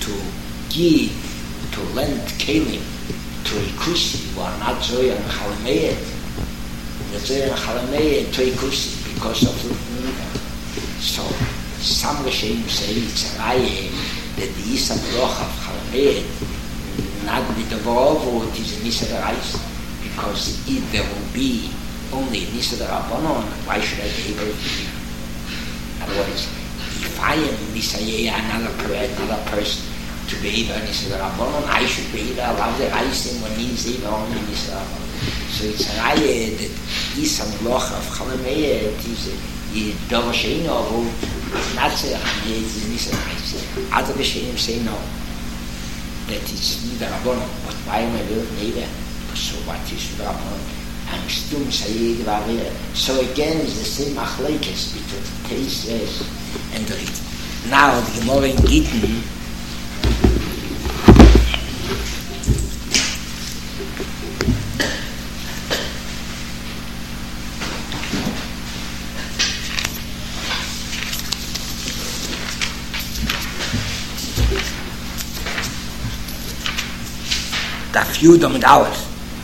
S1: lend kelim to a kusi who are not Zoya and Chalameid. The Zoya and Chalameid to a kusi because of Lutniva. So some Rishonim say it's a raya that the Isa Bloch of Chalameid not be the Vorovo, it is a Nisa Rais, because if there will be only a Nisa Rabbanon, why should I be able to? Otherwise, if I am Nisa another person, to be able to Rabbanon, I should be able to allow the Reisim when he's able only Nisa Rabbanon. So it's a raya that Isam Bloch of Chalameid, it is a Dorosheino, who is not say Chalameid, it is Nisa Reisim. Other Rishonim say no, that it's not the Rabbanon, but why am I built neighbor? So what is the Rabbanon? And Stum Sayed Vavir. So again, it's the same Machlekes between Tesis and the Rit. Now, the Gemara in Gittin, Daf Yudam and Aleph.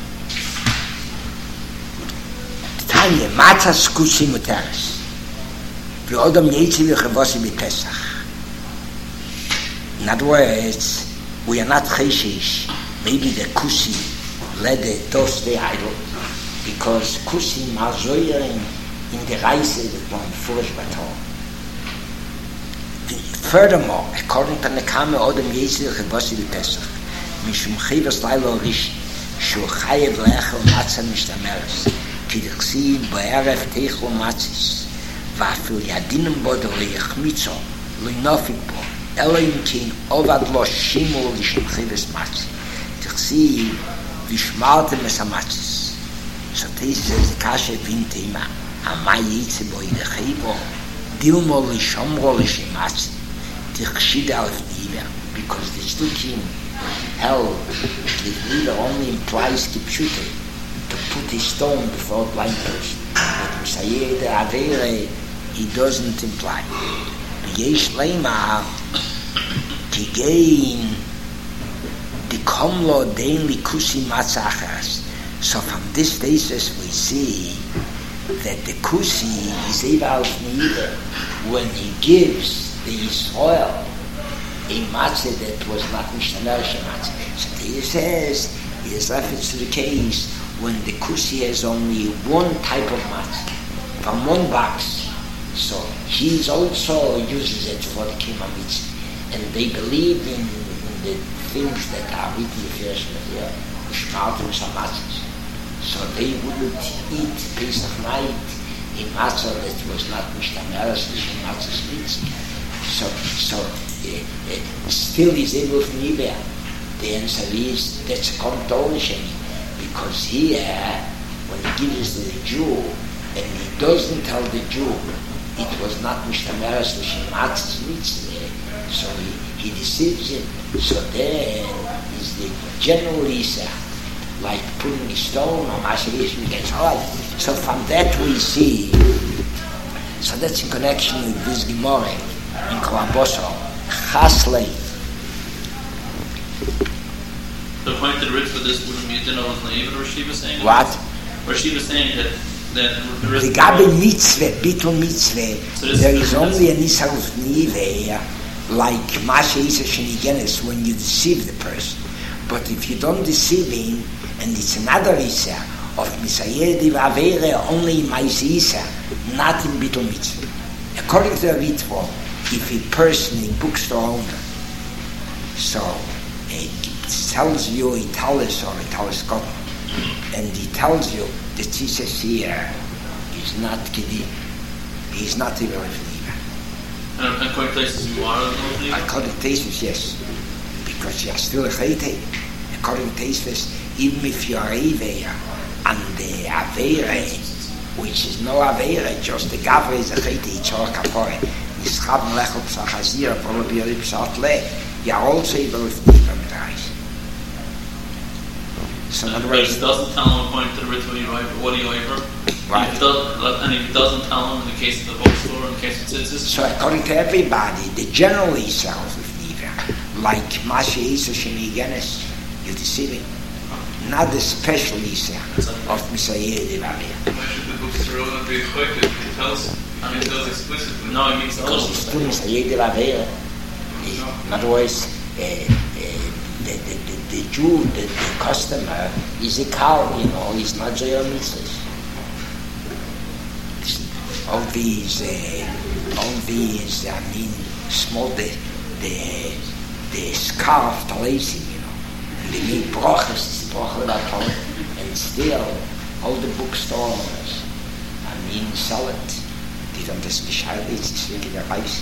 S1: Tanya Matzas Kusi Muteres. V'odam Yetzi v'Chavasi b'Pesach. In other words, we are not Cheshish. Maybe the Kusi led those the idol, because Kusi Mazoyer in the Reise that one foolish baton. Furthermore, according to Nekame, Odam Yetzi v'Chavasi b'Pesach. משום חייבס לילה ראשי שהוא חייב לאכול מצה משתמרס כי דכסיב בערב תאכלו מצס ואפילו ידינם בו ליחמיצו לא ינופיק בו אלא אם כן עובד לו שימו לשם חייבס מצה דכסיב ושמרתם את המצס סתיס זה קשה וינתימה המה יצא בו ידחייבו דילמו לשומרו לשם מצה דכשיד אלף דיבר because the Stukim held that neither only implies kipshute, to put a stone before a blind person. But Messiah the Avere, he doesn't imply. Yesh Leimar, Kigein, Komlo dein likusi matzachas. So from this basis we see that the kusi is eval neither when he gives the Yisrael a matzah that was not mishtamerish matzah. So he says, he is reference to the case when the kusi has only one type of matzah from one box. So he also uses it for the kima mitzvah. And they believe in the things that are written in the first here, Shmaltus HaMatzahs. So they wouldn't eat Pesach night in matzah that was not mishtameres in matzah's mitzvah. So still is able to niver. The answer is that's contortion, because here when he gives to the Jew and he doesn't tell the Jew it was not mishtameres in matzah's mitzvah, so he deceives him. So then is the general Isa like putting a stone on Mashiach against hard. So from that we see, so that's in connection with this Gemara in Kolaboso, Chaslei.
S2: The point that Ritva this wouldn't be, was naive, or Rashiva saying
S1: What?
S2: Rashiva saying that the
S1: Gabe mitzvah, bitul mitzvah, so there is only an Isar of Nive, like Masha Isa Shenigenes, when you deceive the person. But if you don't deceive him, and it's another Isa of Misayedi Vavere, only in Maisa Isa, not in bitul mitzvah. According to the Ritva, if a person, a bookstore owner, so it tells you Italis or Italis Cotton, and he tells you that he says here is not Kedim, he's not even a
S2: and according to Tesis, you are a
S1: according to Tesis, yes, because you are still a Chayte. According to Tesis, even if you are Aveya, and the Aveira, which is no Aveira, just the Gavre is a Chayte, it's all Kapore, Nischaben Lechel Psachazir, Polobiri Psat Le, you are also able to leave on the eyes. So in other words,
S2: it doesn't tell him according to the ritual what he over.
S1: Right.
S2: And if it doesn't tell him in the case of the bookstore, in the case of Tzitzis.
S1: So according to everybody, the general self of Niva, like Masha Isa Shenigenes, you're deceiving. Not the special Isa of Misayeh Devavia.
S5: Why should the bookstore owner be choited? It tells explicitly.
S2: No, it means
S1: Because it's still Misayeh Devavia. In other words, the Jew, the customer, is a cow, he's not Zohar Mitzvahs. All these, small, the scarf, the lacing, and they make brachas, and still, all the bookstore owners, sell it. They don't have specialities, it's really their price.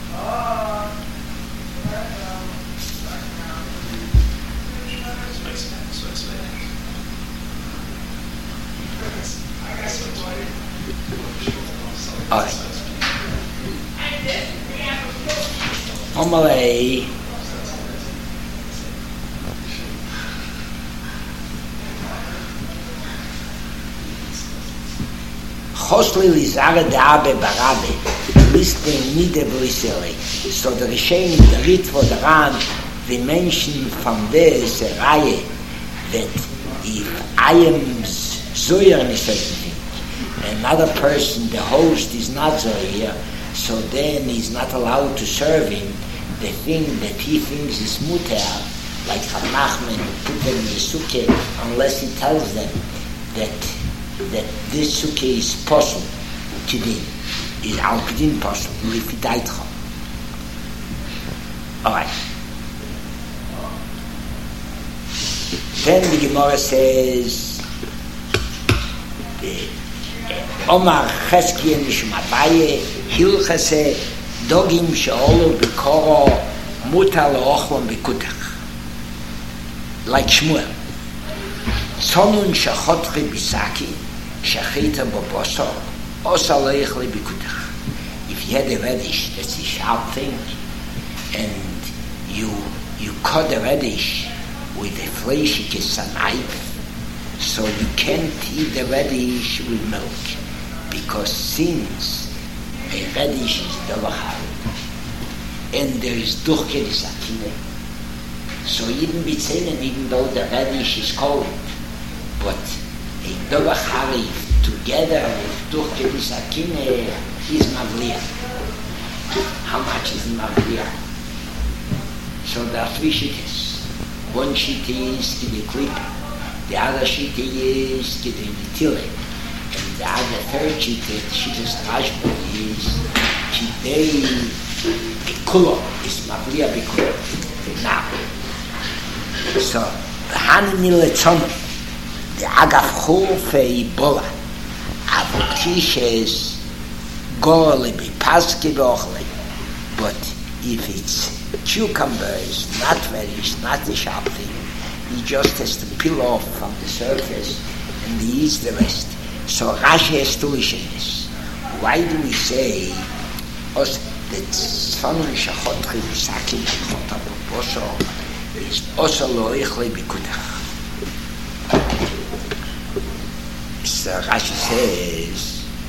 S1: All right. Amalei. Chosli lizare da'abe barabe, liste nide brisele. So the Rishen in the Ritva daran, the mention from this Reihe that if I am Zohar in a certain thing, another person, the host, is not Zohar, so then he's not allowed to serve him the thing that he thinks is mutar, like Rav Nachman, put them in the sukkah, unless he tells them that this sukkah is possible, kidin, is al kidin possible, lifidaitcha. All right. Then the Gemara says, Omar Cheskia Mishmabaye Hilchase Dogim Sheolu B'Koro Mutar Le'ochlon B'Kutach, like Shmuel. Sonun Shechotri B'Saki Shechita B'Boso Osa Le'ichle B'Kutach. If you had a radish, that's a sharp thing, and you cut the radish with a fleshik is a knife, so you can't eat the radish with milk, because since a radish is dolachar and there is duchke disakine, So even B'Tselem, even though the radish is cold, but a Dovach Harif together with Durke Bisakine is Mavliach. How much is Mavliach? So there are three shittas. One shitta is Kidei Klipa, the other shitta is Kidei Nitile, and the other third shitta, Shittas Rashba, is Kidei Bikulo, is Mavliach Bikulo. Now, so the Hananil Etzonah, the Agaf Chufei Bola, Avokishes Gole Bipaske Dochle, but if it's cucumbers, not radish, not the sharp thing, he just has to peel off from the surface and he eats the rest. So Rashi has two issues. Why do we say that Tzonah Shachotchi V'Sakim Shachotah B'Bosor is also Loichle B'Kutach? So Rashi says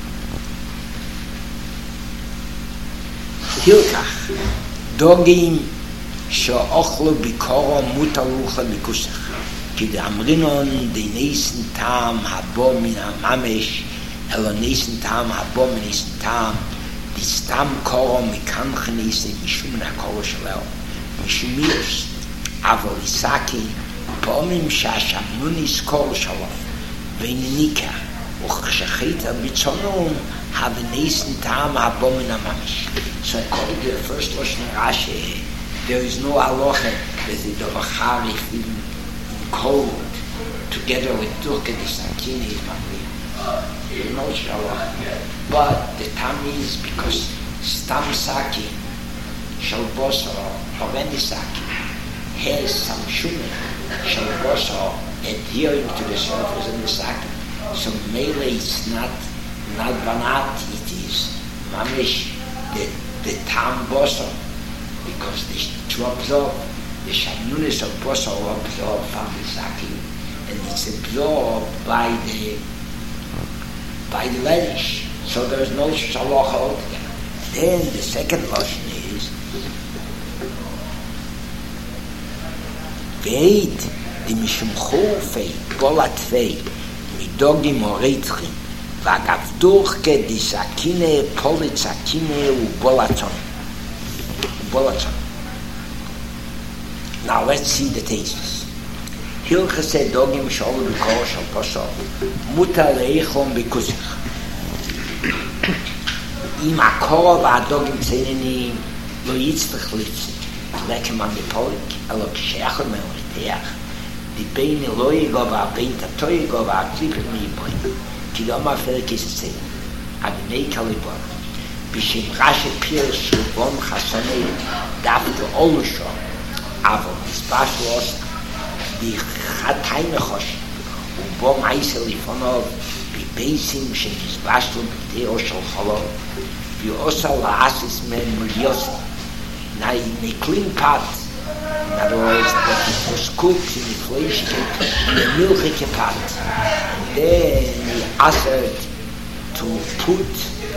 S1: Hilkach Dogim Sha'ochlo B'Koro Mutalucha B'Kusach Kide Amrinon De Neisen Tam Habo Min HaMamesh Elo Neisen Tam Habo Min Neisen Tam Di Stam Koro Mikanchen Neisen Mishum HaKoro Shalel Mishum Mius Avol Isaki Pomim Shashamnunis Koro Shalom Veinika Uchshachita B'Tzonum Have Neisen Tam Habo Min HaMamesh. So according to the first Lashon Rashi, there is no halacha that the Dovach Harif in cold together with Durke Bisakine is Mavliach. There is no halacha. But the time is because Stam Saki, Shalbosor, or any Saki, has some shumen, Shalbosor, adhering to the surface of the Saki. So Mele it's not Banat, it is Mamish, the Tam Bosor, because to absorb the Shanunis of Bosor absorbed from the Saki, and it's absorbed by the radish. So there's no Shaloch altogether. Then the second Lashon is Veit the Mishum Chufei Bolatfei Midogim Oreitzchim V'agav Durke Disakine Politzakine Ubolaton. Now let's see the tastes. Hilcha said Dogim Shol B'Kor Shal Posor Mutar Leichom B'Kusich Im HaKor V'Adogim Tzeineni Lo Yitztach Litzit Lekem An Bipolik Elo K'Shechel Me'Oriteach Di Bein Eloigo V'Abein Tatoigo V'Aklipet Me'Yiboin Ki Loma Ferek Yitztzein Adinei Kalibor B'Shem Rashi Pir Shilbon Chasonei Davdo Olusho Avon Mizbash Losa Di Chatay Nechosh Ubo Maisel Lifonov B'Beisim Shemizbash Lo B'Deo Shel Cholov V'Osa La'asis Men Mulyosi Now in a clean pot, in other words, that it was cooked in the flesh, in a milchike pot, and then he asked to put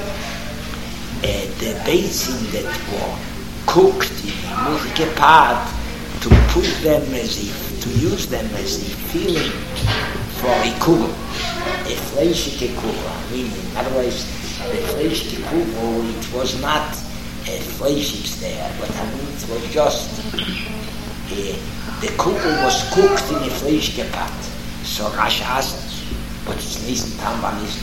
S1: the basin that were cooked in a milchike pot, to put them to use them as a filling for a kugel, a fleshike kugel. Meaning, otherwise, the fleshike kugel, it was not fleishiks there, but I mean it was just the kugel was cooked in a fleishke pot. So Rashi asks, but it's Nisan Tam,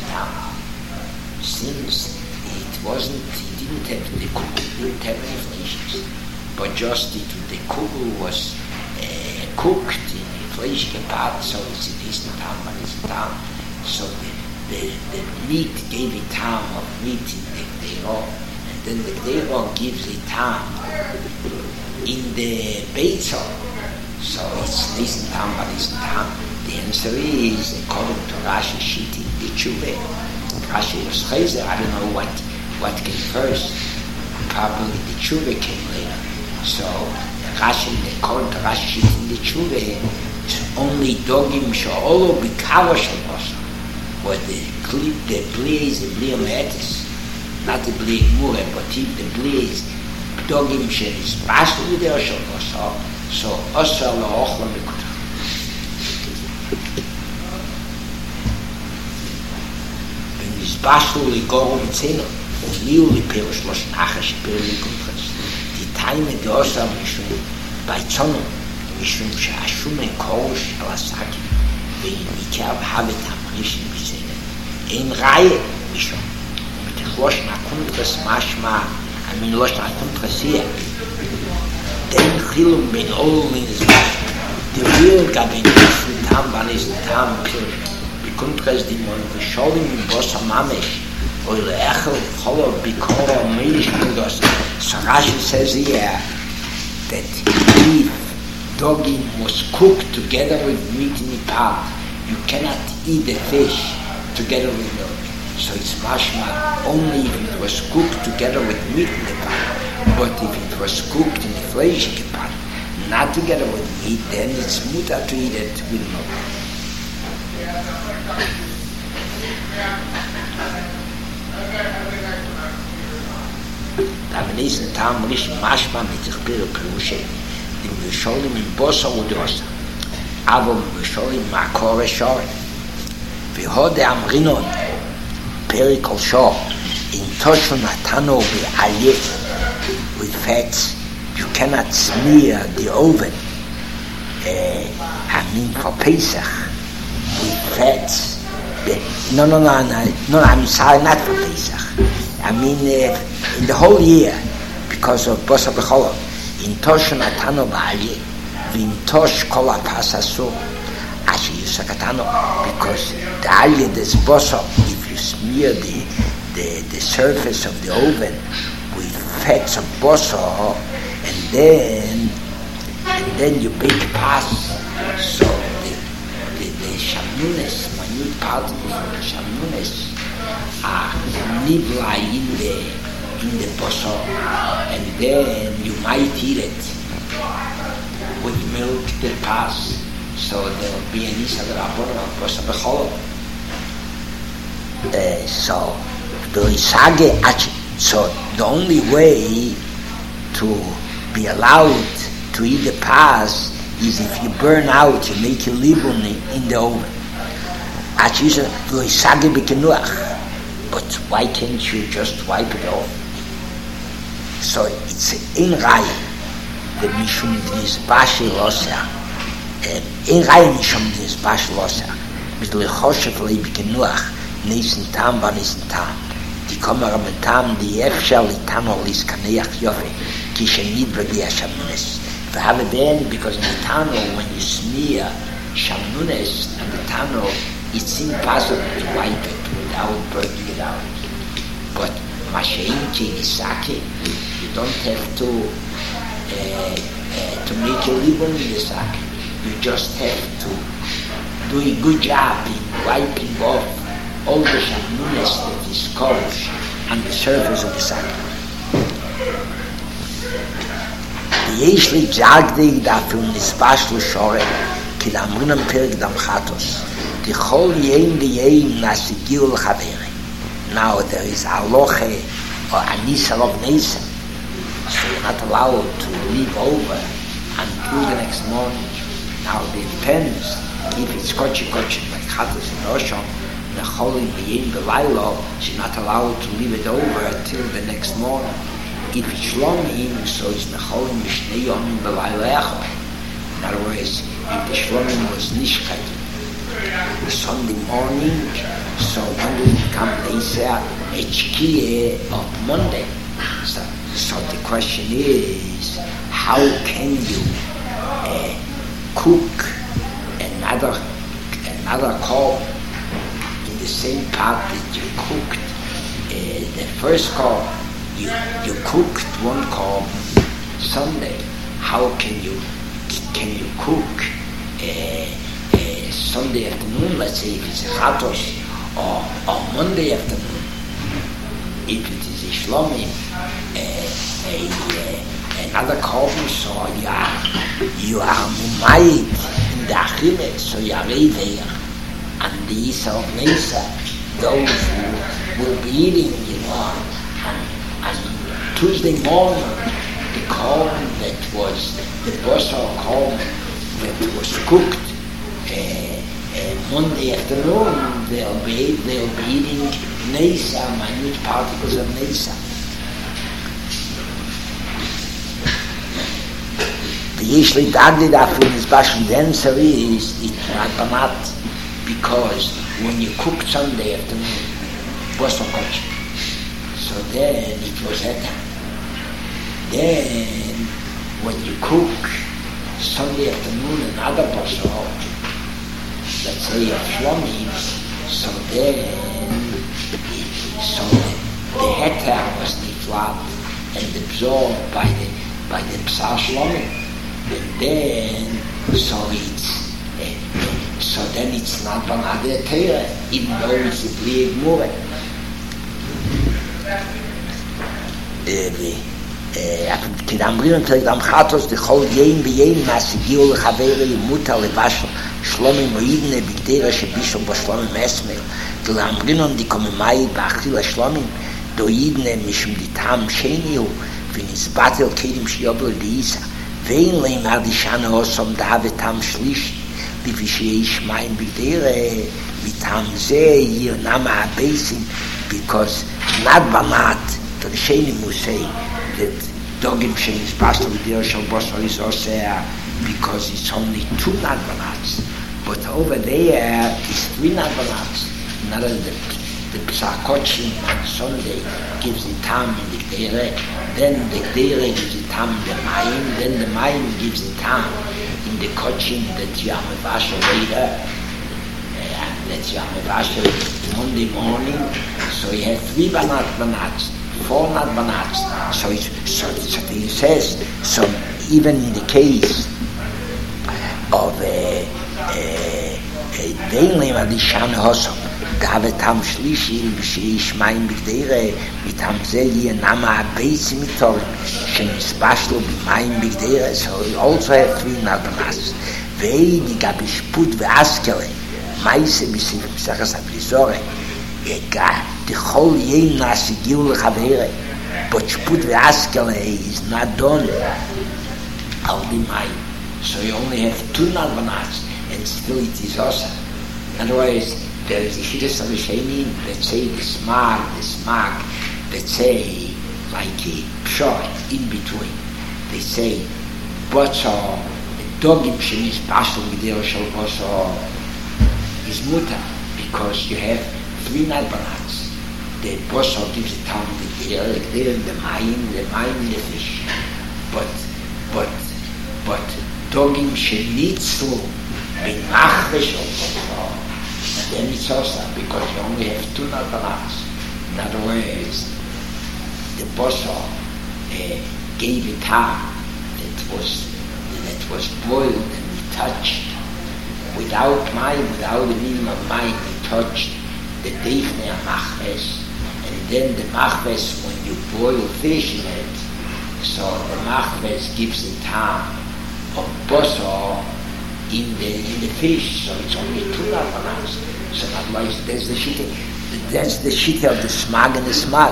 S1: since it wasn't, he didn't have the kugel, didn't have any fleishiks, but just the kugel was cooked in a fleishke pot, so it's Nisan Tam. So the meat gave a tam of meat in the Gdeirah. Then the Gdeirah gives a tam in the Beitzah. So it's Nisan Tam. The answer is, according to Rashi Shiti, the Tshuve. Rashi was Chayzer, I don't know what came first. Probably the Tshuve came later. So Rashi, according to Rashi Shiti, the Tshuve, it's only Dogim Sha'olo B'Kava Shalbosah. Where the Bli is the Bli Me'etis. Not the Bli Mure, but if the Bli is Dogim Shenis Bashu B'Deo Shalbosah, So, Osir La'ochla Mikutach. Wenn es Baschel Ligor Zeno, und Liu Liperush Loshen Achash Pirli Kuntres, die Teine die Osir Mishum, bei Zono, Mishum Shashum en Korosh Alasaki, ויקר הבת המרישים בסדר. אין ראי משום. ותכלוש נקונטרס משמע, אמין לוש נקונטרס יהיה. דין חילום בין אולו מנזבש. דביר גבין נסנתם ונסנתם פיר. בקונטרס דימון ושולים מבוס הממש. אוי לאכל חולו ביקורו מיליש קודוס. So Rashi says here that if doggy was cooked together with meat in the pot, you cannot eat the fish together with milk. So it's mashma only if it was cooked together with meat in the pot. But if it was cooked in the fleishike pot, not together with meat, then it's mutar to eat it with milk. Da benisen tam rish mashma mit zikpir pirushe. Wir sollen in Bossa und Ossa. Aber wir sollen in Makore Shor. Wir haben am Rinon, Perikol Shor, in Toshon Atano be Aliyet, with fats. You cannot smear the oven. I mean for Pesach, with fats. No, I'm sorry, not for Pesach. I mean in the whole year, because of Bossa B'Cholov. In Tosh Natano Bali, in Tosh Kola Pasaso, Ashi Yusakatano, because the aliyah is boso. If you smear the surface of the oven with fats of boso, and then you bake pas, so the shamunes, minute particles of the shamunes are nibla in the boso, and then you might eat it with milk that pass, so there will be an Isagabon of boso bechol. So the only way to be allowed to eat the pass is if you burn out, you make a libun in the oven. But why can't you just wipe it off? So it's in Raya, the Mishum Dizbashi Losa, in Raya Mishum Dizbashi Losa, with Lechoshev Leibikenuach, Nissen Tam, Vanissen Tam, die Komara mit Tam, die Efshal, Litano, Liskaneach Yofe, Kishenidra, die Shamunes. We have it then because in the Tano, when you smear Shamunes and the Tano, it's impossible to wipe it without burning it out. But Masha'inki Nisake, you don't have to make a living in the sake. You just have to do a good job in wiping off all the shamunes that is covered on the surface of the sake. יש לי ג'אגדיק דאפל נסבש לשורק כי לאמרינם פרק דם חטוס תיכול יאים ליאים נסיגיעו לחברי. Now there is aloche or anisa of nesa, so you're not allowed to leave over until the next morning. Now it depends if it's kochi like chatos and roshon, the cholim b'yim b'laylo, she's not allowed to leave it over until the next morning. If it's shlomim, so it's necholim b'shnei yomim b'laylo echol. In other words, if the shlomim was nishchet Sunday morning, so when we become Nesa, HKA of Monday. So the question is, how can you cook another cow in the same pot that you cooked the first cow? You cooked one cow Sunday. How can you cook Sunday afternoon, let's say if it's a chatos, or Monday afternoon, if it is a shlomim, another korban, so you are mumayit in the achile, so you are there, and the Isa of Nesa, those who will be eating, and Tuesday morning, the korban that was the basar come when it was cooked Monday afternoon. They'll be eating nesa, minute particles of nesa. The usually dagli dafür is bashin denser is it's not because when you cook Sunday afternoon, was not cooked. So then it was that. Then when you cook Sunday afternoon another basar, let's say a shlomim, so then the heter was niflat and absorbed by the psar shlomim. And then, so then it's not banade teire, even though it's a bli gmure. כדאמרים תלגם חטוס דכל יים ויים מהסיגיעו לחבר ימותה לבשל שלומי מוידנה בגדרה שבישו בשלומי מסמל דלאמרינון דיקוממאי באכיל השלומי דוידנה משום דיטם שניו ונסבטל קדם שיובל דייסה ואין להם הרדישן הוסום דה ותם שלישי לפי שיש מים בגדרה ותם זה ירנם הבייסים because not banat to the sheni musay that dogim shen is pastor with the shel basar is also because it's only 2 not banats, but over there is 3 not banats. Another the psakochim on Sunday gives the tam in the gdere, then the gdere gives the tam in the mayim, then the mayim gives the tam in the kochim that you are mevasher later. That's Yamavasha Monday morning, so he had 3 banats, 4 not banats. So he says, so even in the case of Deinleim Adishan Hosom, Gavetam Shlishi, Shish Maim Bigdere, Mitam Zeli and Nama Abeis Mitor, Shenis Bashlo Maim Bigdere, so he also had 3 not banats. Vei di Gabishput Veaskele. Meise bisschen Saches abrisore egal the whole year nasigiu lechavere but put the askele is not done all the mine, so you only have 2 banats and still it is awesome. Otherwise there is a shidduch of the sheni, let's say the smag, let's say like a pshor in between. They say botzo dogim shenis pasel gdeo shel botzo is muta because you have 3 not banats. The basar gives the time there in the mayim, the fish. But dogim shenitzlu bin machvesh and then it's also because you only have 2 not banats. In other words, the basar gave a time that was boiled and touched. Without the meaning of mine, he touched the defne machves, and then the machves, when you boil fish in it, so the machves gives the time of basar in the fish, so it's only 2 banats. So otherwise, that's the shit of the smag and the smag.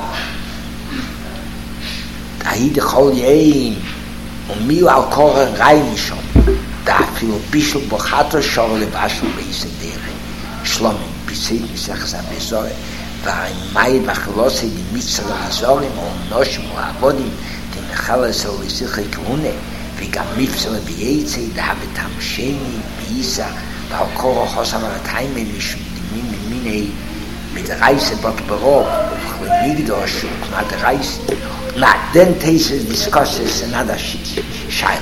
S1: Ahi de chol yeim, miu al koren reimishon. Da fil bishel bochato shor lebashel beisedere shlomim bisid misachas abesore va mai bachlose di mitzvah azorim on noshim avodim di mechalas olisich ikune v'gam mitzvah b'yetze da betam sheni b'isa va kol chosam aratayim mishum minei mit reise bot berov v'chlenigdosh uknat reise. Now then Tesis discusses another shail.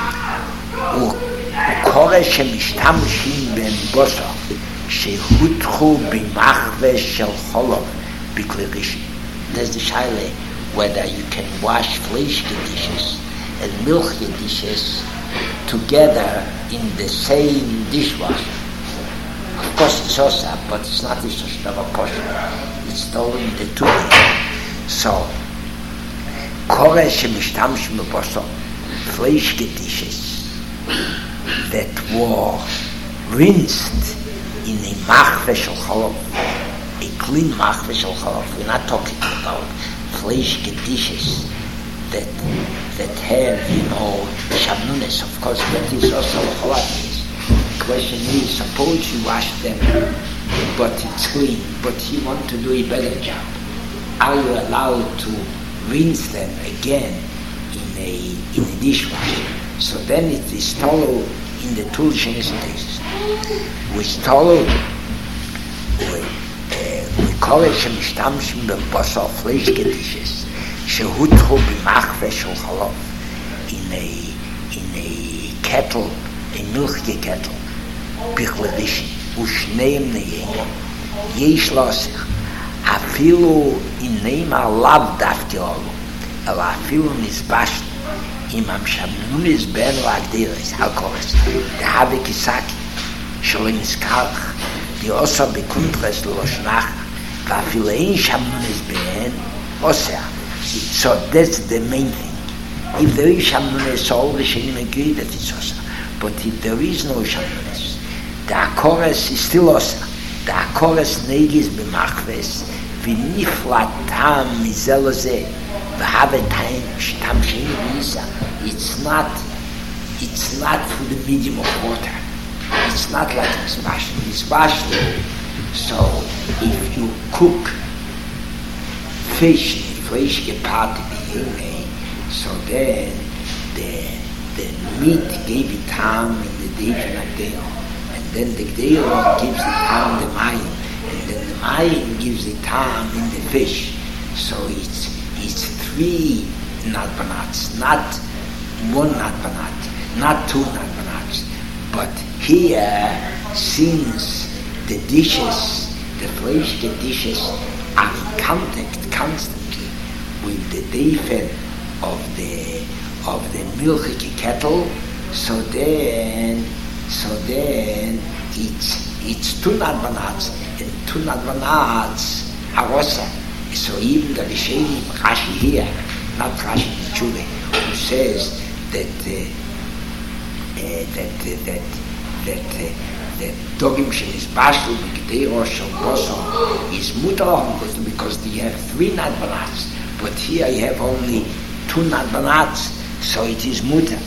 S1: קורא שמשתמשים בבוסר שהותחו במחווה של חולוב בכלי ראשון. There's the shaila whether you can wash flesh dishes and milk dishes together in the same dishwasher. Of course it's also, but it's not just of a portion. It's only the 2. So קורא שמשתמשים בבוסר flesh dishes that were rinsed in a machve shel cholov, a clean machve shel cholov. We're not talking about flesh dishes that have, shabnunes. Of course, that is also cholakis. The question is, suppose you wash them, but it's clean, but you want to do a better job. Are you allowed to rinse them again in a dishwasher? So then it is told in the Tulshenis text. We told we call it shemishtamshim b'basar flesh kedishes shehutchu b'machve shel chalov in a kettle, a milchige kettle, bichledish ushneim neyem yesh losich afilu in neima lav dafti olu el afilu nizbash imam shamnunis ben lagdiris halkoris the habe kisaki sholem iskalch the osa bekuntres loshnach vafilein shamnunis ben osa. So that's the main thing. If there is shamnunis, all the shenim agree that it's osa. But if there is no shamnunis, the akores is still osa. The akores negis b'machves v'niflat tam mizelozeh v'have tam shenim v'isa. It's not through the medium of water. It's not like misbashli. So if you cook fish, flesh gepaart b'yemei, so then the meat gave it time in the day of Gdeil, and then the Gdeil gives the time the mayim, and then the mayim gives the time in the fish. So it's 3 natbanats, not 1 natbanat, not 2 natbanats. But here, since the dishes, the flesh dishes are in contact constantly with the deifen of the milchige kettle, so then it's 2 natbanats, and 2 natbanats are osa. So even the Rishonim, Rashi here, not Rashi Tshuva, who says that dogim shenis bashlu b'gdeiro shel bosor is mutar because you have 3 natbanats, but here you have only 2 natbanats, so it is mutar.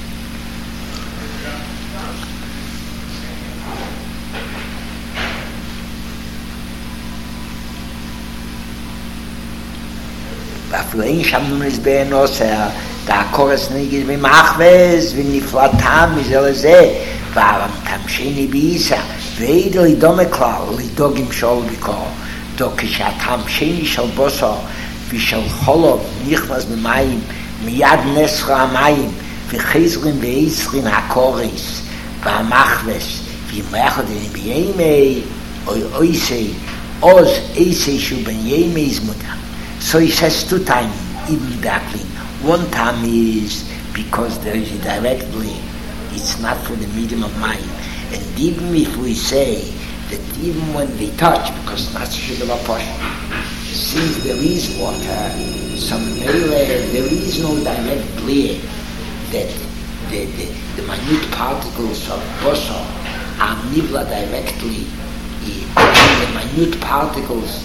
S1: ואפילו שמנונס באנוסר, והקורס נגיד במחבז, ונפלטם מזה לזה, והתמשני ביסה, ואידו לדומה כלל, לדוגים שול בקור, דו כשהתמשני של בוסר, ושל חולוב נכנס במים, מיד נסחו המים, וחזרים ועשרים הקורס, והמחבז, ומחדין בימי, אוי אויסי, עוז איסי שהוא בין ימי זמותה. So he says 2 times, even darkly. 1 time is because there is a direct link. It's not for the medium of mind. And even if we say that even when they touch, because it's not such a portion, since there is water, there is no direct link that the minute particles of bosor are nivla directly. The minute particles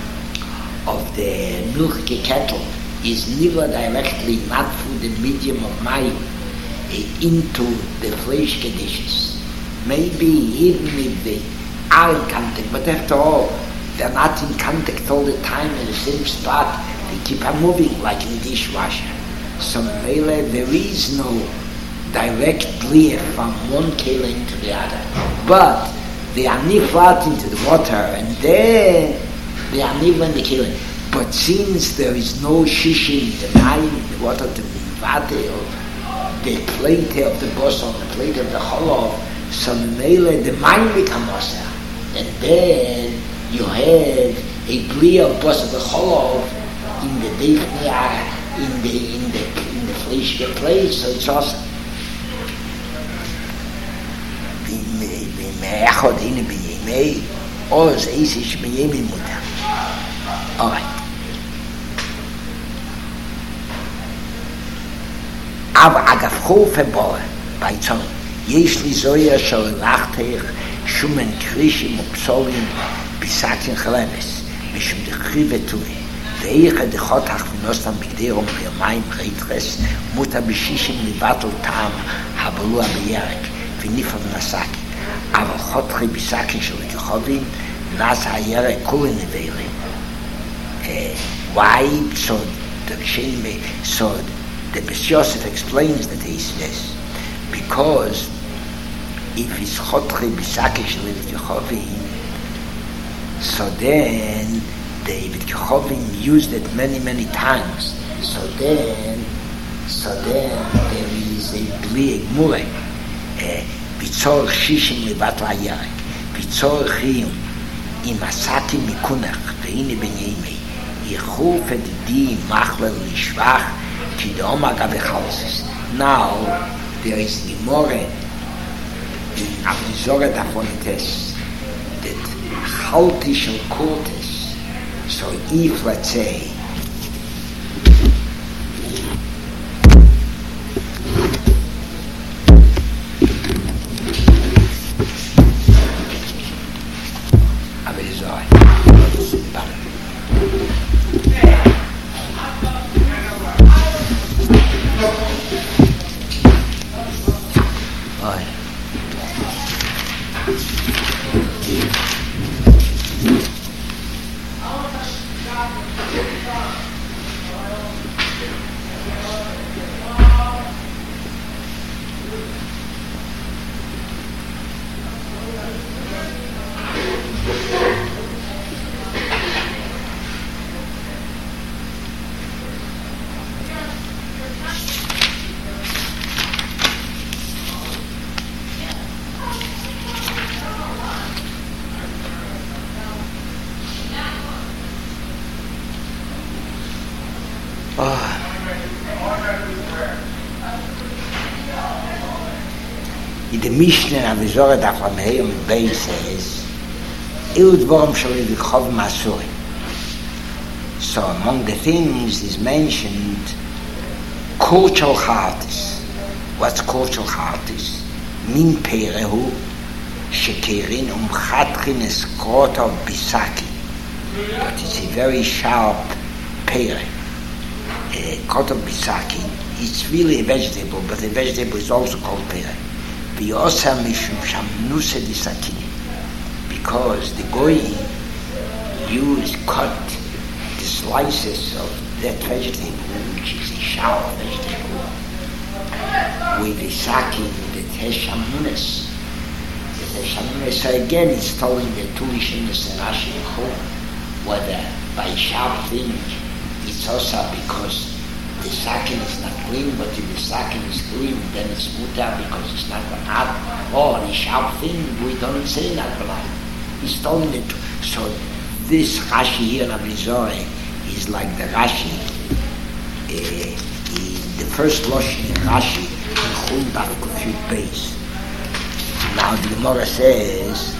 S1: of the milchige kettle is never directly, not through the medium of mayim, into the flesh dishes. Maybe even if they are in contact, but after all, they're not in contact all the time in the same spot. They keep on moving like in a dishwasher. So there is no direct link from one keli into the other. But they are niflat into the water, and then they are never in the killing. But since there is no shishim, the mayim in the water to be invaded, the plate of the bosom, the plate of the cholov, so the mayim become osa. And then you have a bli of bosom, the cholov, in the deifnia, in the flesh place, so it's osa. Oz eisish b'yemim muta. All right. Aber agafcho febore bei Zon. Yesh li zoya shel lachtech shumen krishim upsolim bisakin chaleves mishum dechri vetui ואיך הדחות הכנוסתם בגדירום ביומיים ריטרס, מותה בשישים לבטל טעם הבלוע בירק, וניפה ונסקי. אבל חותכי בסקי של כחובים, נעשה הירק כולי נבלים. Why? So the Beis Yosef explains that he says, because if it's chotri b'saki shel Eved Kechovim, so then the Eved Kechovim used it many times. So then there is a bli egmure, bitzor shishim levat la'yarek, bitzor chiyum, im asaki mikunach, ve'ine ben yemei, yichu fedidi machlel lishvach, kidom agav echalsis. Now, there is Gemara in Avizora Dafonites that Chalti shel Kurtis. So if, let's say, Avizora, in the Mishnah Avizora Daflamei on Bay says, Il Dvorim shel Eved Kechovim Asuri. So among the things is mentioned Kulchal Chartis. What's Kulchal Chartis? Min Peirehu Shekerin Chatchin Eskrotov Bisaki. But it's a very sharp Peire. Krotov Bisaki. It's really a vegetable, but the vegetable is also called Peire. Because the goyim cut the slices of that vegetable, which is a sharp vegetable, with a sakin that has shamunes. So again, it's telling the Tulishinus and Rashi whether by sharp thing it's also because the sakin is not clean, but if the sakin is clean, then it's mutar because it's not banal. Or the sharp thing, we don't say not banal. He's telling it. So this Rashi here in Avizora is like the Rashi, the first Lashon in Rashi, in Chul Daf Kufyut Beis. Now the Gemara says,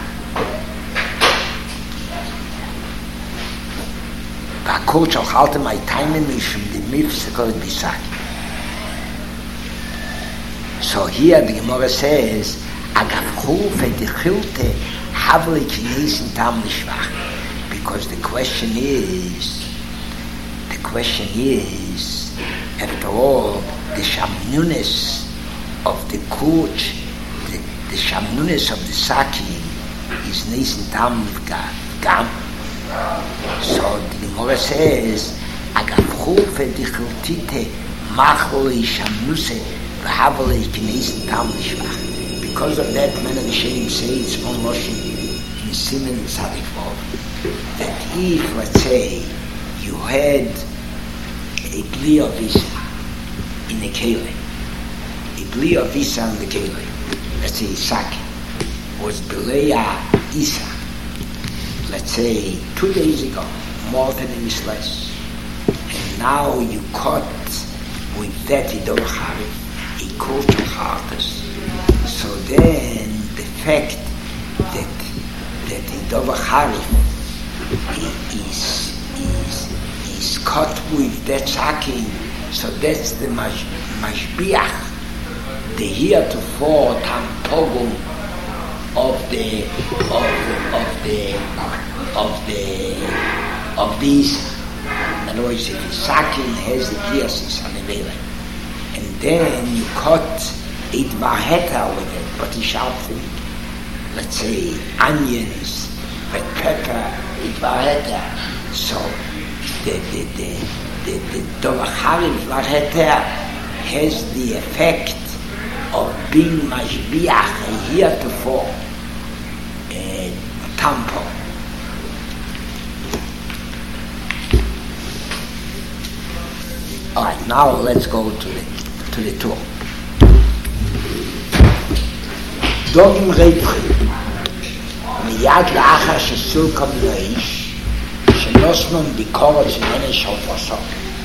S1: V'akol shalchaltem ha'taimen mishum demifsekol bisaki. So here the Gemara says, Agavchu v'dechilte havli kinesin tam nishvach. Because the question is, after all, the shamnunes of the kuch, the shamnunes of the saki is nisin tam nifgam. So the Gemara says, Agavchu v'dechiltite machloi shamnuse v'havli kinesin tam nishvach. Because of that, many of the Shayim say it's one Lashon in Siman Tzadikov, that if, let's say, you had a bli of Isa in a keli, a bli of Isa in the keli, let's say Isaki, was Beleya Isa, let's say 2 days ago, more than a less, and now you cut with that Idol Harif, a cultural harvest. So then the fact that the Idol Harif is cut with that saki, so that's the mashbiach, the heretofore tampogum of these. other words, if the sakin has the pierces on the vela, and then you cut it vaheta with it, but it's sharp thing. Let's say onions, red pepper, it vaheta. So the dolacharim vaheta has the effect of being mashbiach heretofore tampo. All right, now let's go to the tour. Dogim reitchim miyad la'achar shesulkom lo'ish shenosnon bikorat zemene shel basar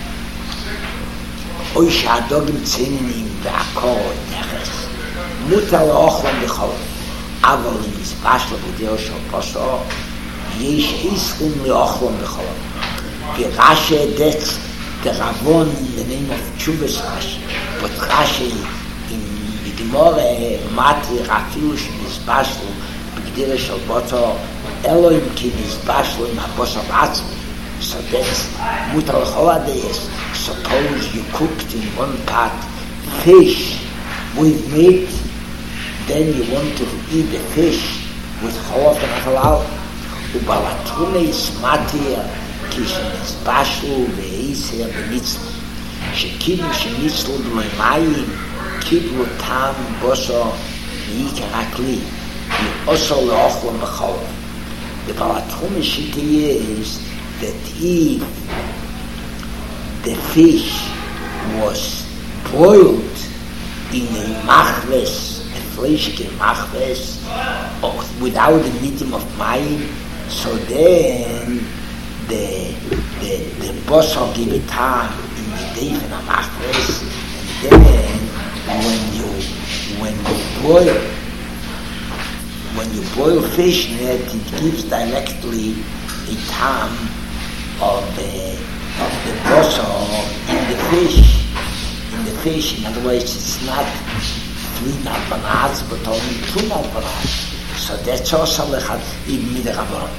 S1: oy she'adogim tzinenim ve'akorot neches mutar la'ochlom b'chol אבל אם מספשל בדרך של בשר יש איסרים לאוכלם בכל ורש"י that's the Ravon in the name of Chuvas Rashi, but Rashi in the Gemara Matri Rafilu שמספשל בדרך של בשר אלוהים כי מספשל עם הבשר עצמי. So that's mutar l'chol adayis. Suppose you cooked in one pot fish with meat, then you want to eat the fish with cholov and halal. Ubalatrume is matir kishenizbashlu ve'eser b'mitzvah shekilu shenitzlu b'mayim kiblu tam boso v'yikar hakli v'oso le'ochlom b'cholov. The balatrume shitiyeh is that if the fish was boiled in a machves, fleischke machves, without the medium of mayim, so then the bosor give it time in the day of the machves, and then when you boil fish net, it gives directly a time of the bosor in the fish. In other words, it's not 3 albanaz, but only 2 albanaz. So that's also lechad in midrabon.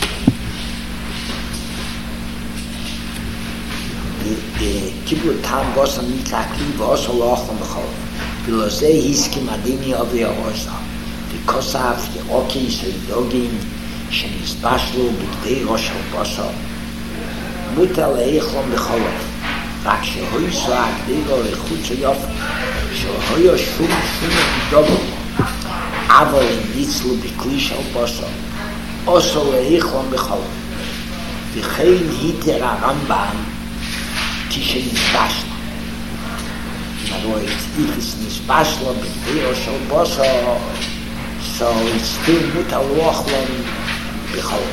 S1: The kibul tam bosor mikakli bosor lochon b'chol. V'lozeh hiskim adini of Yehoshua. Because of the okis and dogim שנזבשלו בגדי ראש הבוסר מותר לאכלם בחולף רק שהוי סוע גדי לו איכות שיופי שהוי שום דובו אבל אם ניצלו בכלי של בוסר אוסו לאכלם בחולף וכן היתר הרמב"ם כשנזבשלו. In other words, if it's נזבשלו בגדי ראש הבוסר, so it's still mutar l'ochlon b'chol.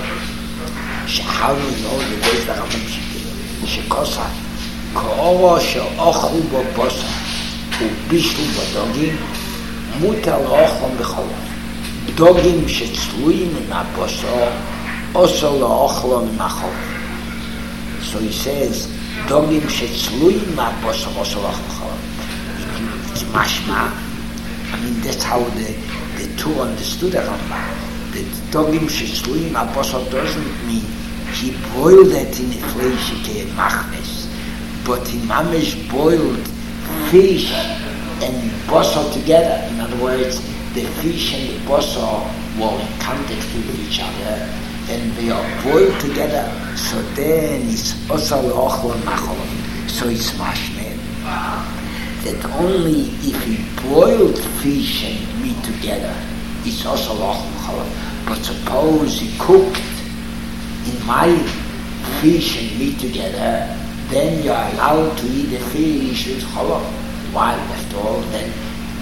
S1: How do we know the days that Rambam shekosa k'oro she'ochlu bo bosar u'bishlu b'dogim mutar l'ochlon b'chol. Dogim shetzluim in ha'bosar oso l'ochlon b'chol. So he says dogim shetzluim in ha'bosar oso l'ochlon b'chol. It's mashma. I mean that's how the two understood the Rambam. The dogim shetzluim abosar doesn't mean he boiled it in a fleischke machnes, but he mamish boiled fish and bosar together. In other words, the fish and the bosar were in contact with each other and they are boiled together. So then it's osar le'ochlon macholon. So it's mashmeh that only if he boiled fish and meat together, it's also lochem cholov. But suppose he cooked in my fish and meat together, then you're allowed to eat the fish with cholov. Why? After all, then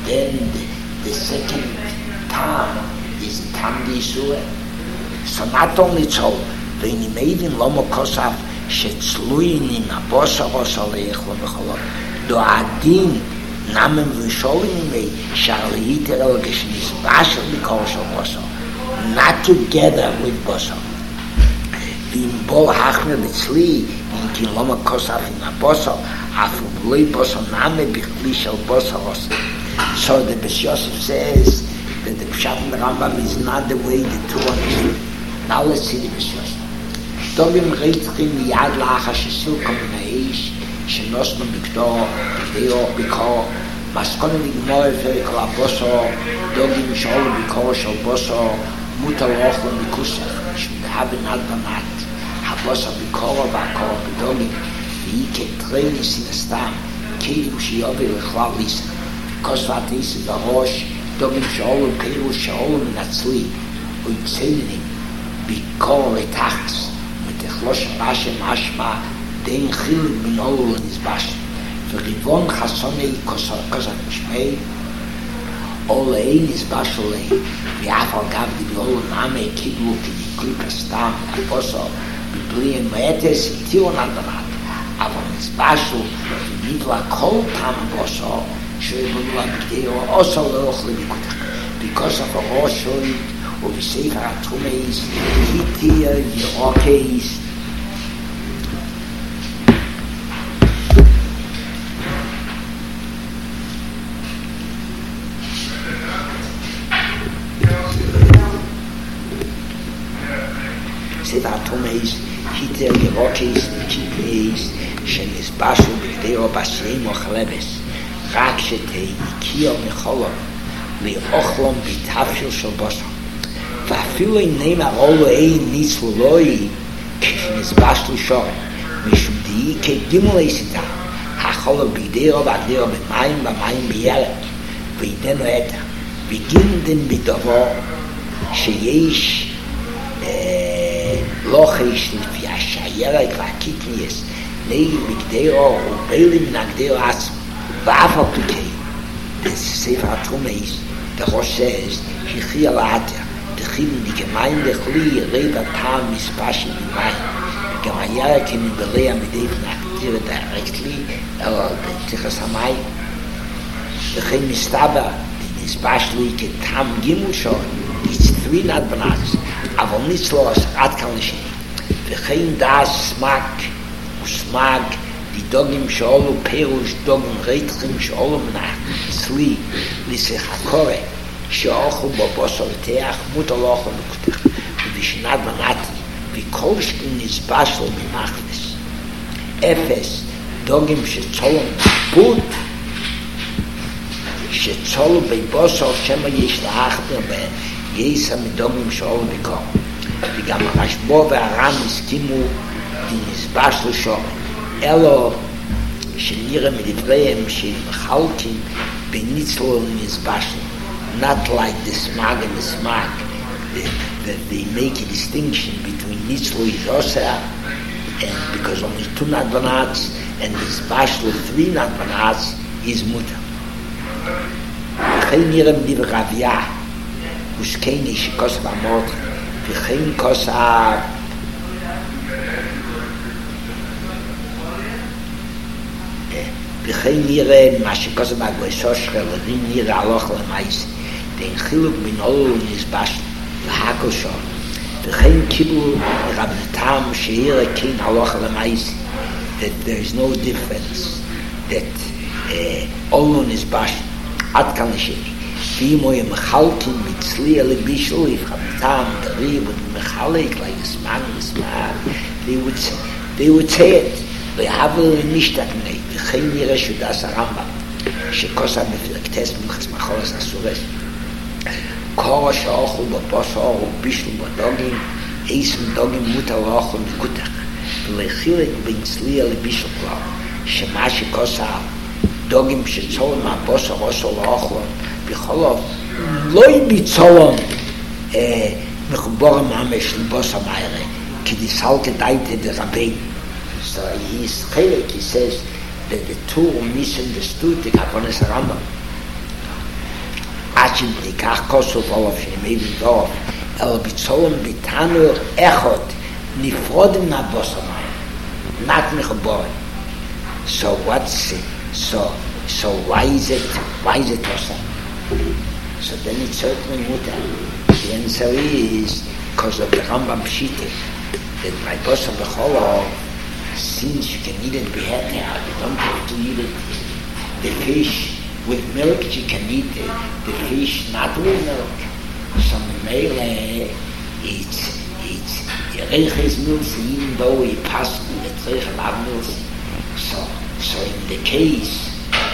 S1: the second time is the tam d'isur. So not only so, when he made in lomo kosaf shetzluin in abosar oso le'echlon b'cholov. Do adin namen v'sholim me shall yiter el geshnis bashel because of bosor, not together with bosor. V'im bol hachmer b'tzli in kiloma kosaf in abosor afu b'loi bosor namen b'chli shel bosor oso. So the Beis Yosef says that the Pshat in the Rambam is not the way the two understood. Now let's see the Beis Yosef. דוגים רייטרים מיד לאחר שסילקו מן האיש, שנוסנו בקור, מסכון נגמור כל הבוסו, דוגים שאולו בקור של בוסו, מוטל אוכלו מקוסך, שמדה בנת בנת, הבוסו בקור והקור בדוגים, והיא כטרני סתם, כאילו שיובי לכלל ליסה. כוספת איסי בראש, דוגים שאולו כאילו שאולו מנצלי, ויצלנים, בקור לתחס, מתחלוש בשם משמע, דין חיל מן אולו לנזבש. וריבון חסוני כוסת משמי, או לאי נזבש עלי, ואף על גב דיברו נעמי קיבלו כדקליפ הסתם, הבוסו, בבלי מאטס, תירו נדבנת, אבל נזבשו, ונדלה כל פעם בוסו, שיבודו בגדירו, אוסו לא אוכלי ביקותך, בכוסף הראשוי, ובספר התומייס, היטיר ירוקייס, ספר התומייס, היטיר ירוקייס, קיפייס, שנסבשו בגדירו בסיים וחלבס, רק שתהי קיו מחולו, לאוכלום בתפשיל של בוסו. ואפילו אם נאמר אולו אין ניצלו לוי, כשנסבש לשורם, משום דהי כגימולי סידה, החולו בגדירו והגדירו במים בירק, וידנו עתה, וגינדן בדובו, שיש לא חיש לפי השיירק והקיטניאס, נגד בגדירו ובילי מן הגדירו עצמו, ואף על פיקי, בספר התומייס, the Rosh says, Hichi alater, the Chilin di Gemein dechli, Reba Tam Mispashim in Main. Gemayara came in Belea Medev Naktira directly, the Tichas Hamayim. The Chilin Mistaba, the Mispashli, Ke Tam Gimel Shor, it's 3 Nadbanats, Avon Nitzlos, Atkan Lishin. The Chilin Das Smak, Usmag, die Dogim Sholu Perush, Dogim Reitrim Sholu Menach, Sli, Lisech HaKore, שאוכו בבוסו ותח, מוטל אוכו מקותך, ובשנת בנתי, וכל שכן נסבש לו ממחלס. 0, דוגים שצולו נפות, שצולו בבוסו, שמה יש להחבר בייסה מדוגים שאולו בקור. וגם הרשבו והרם הסכימו, נסבש לו שורם. אלו שנראה מדבריהם שמחלקים בניצלו נסבש לו. Not like the smag and the smag, that they make a distinction between Nitzlo Yosea, and because only 2 Nadbanats, and this Bashlo 3 Nadbanats is Mutter. V'chein nirem div Ravya, Uskeni shekosav amot, v'chein kosav, v'chein nirem ma shekosav agwesoshre, v'chein nirem aloch l'maisi. Den Chiluk bin Olu Nizbash L'Hakosho V'chein Kibul Rabnatam She'ira Kein Halocha L'Maisi, that there is no difference, that Olu Nizbash Atkan L'Sheni V'imo Yem Chalkin Mitzliya L'Bishul if Rabnatam Dari would Mechalik like the Smag, they would say it V'havel Nishtat Mnei V'chein Nira Shudas HaRambam Shekosa Mefilaktes Mchas Macholas Asures Kora שאוכו בבוסו ובישלו בדוגים, איסם דוגים מוטל אוכו מקותך, ולחילק בין צליה לבישל כלל, שמה שכוסה דוגים שצולם מהבוסו רוסו לאוכלו, בכל לא יביצולם מחובור ממש לבוסו מיירה, כדיסל כדאית דרבין. So he's chilek, he says that the two misunderstood the Kaponis Rambam. עד שניקח כוסוף אולף שנמיד לדור, אלא ביצולם ביטנו אחד נפרודים מהבוס המים, נת מחבורים. So what's it? So why is it awesome? So then it's certainly mutter. The answer is because of the Rambam Pshite, that by boss of the Cholo, since you can eat it beheaded, you don't have to eat it. The fish with milk, you can eat it. The fish not with milk. So mele, it's Reiches Mills, even though he passed the Reiche Lav Mills. So in the case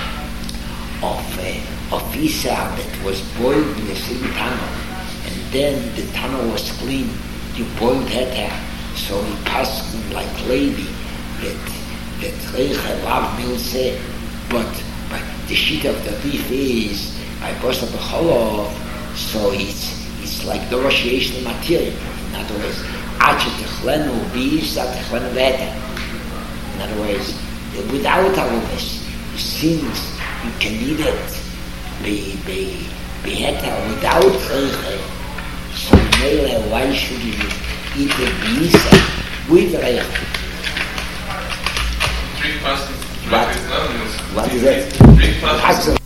S1: of Isa that was boiled in the same tunnel, and then the tunnel was clean, you boiled her, so he passed like lady that Reiche Lav Mills, but the sheet of the beef is by Bosa B'Cholov, so it's like the Rosh Yeshli material. In other words, Ache Techlenu Beis At Techlenu Veta. In other words, without all of this, since you can eat it be Heta without Reiche, so Mele, why should you eat the Beis with Reiche?
S5: Drink pasta.
S1: What is that?
S5: Drink pasta.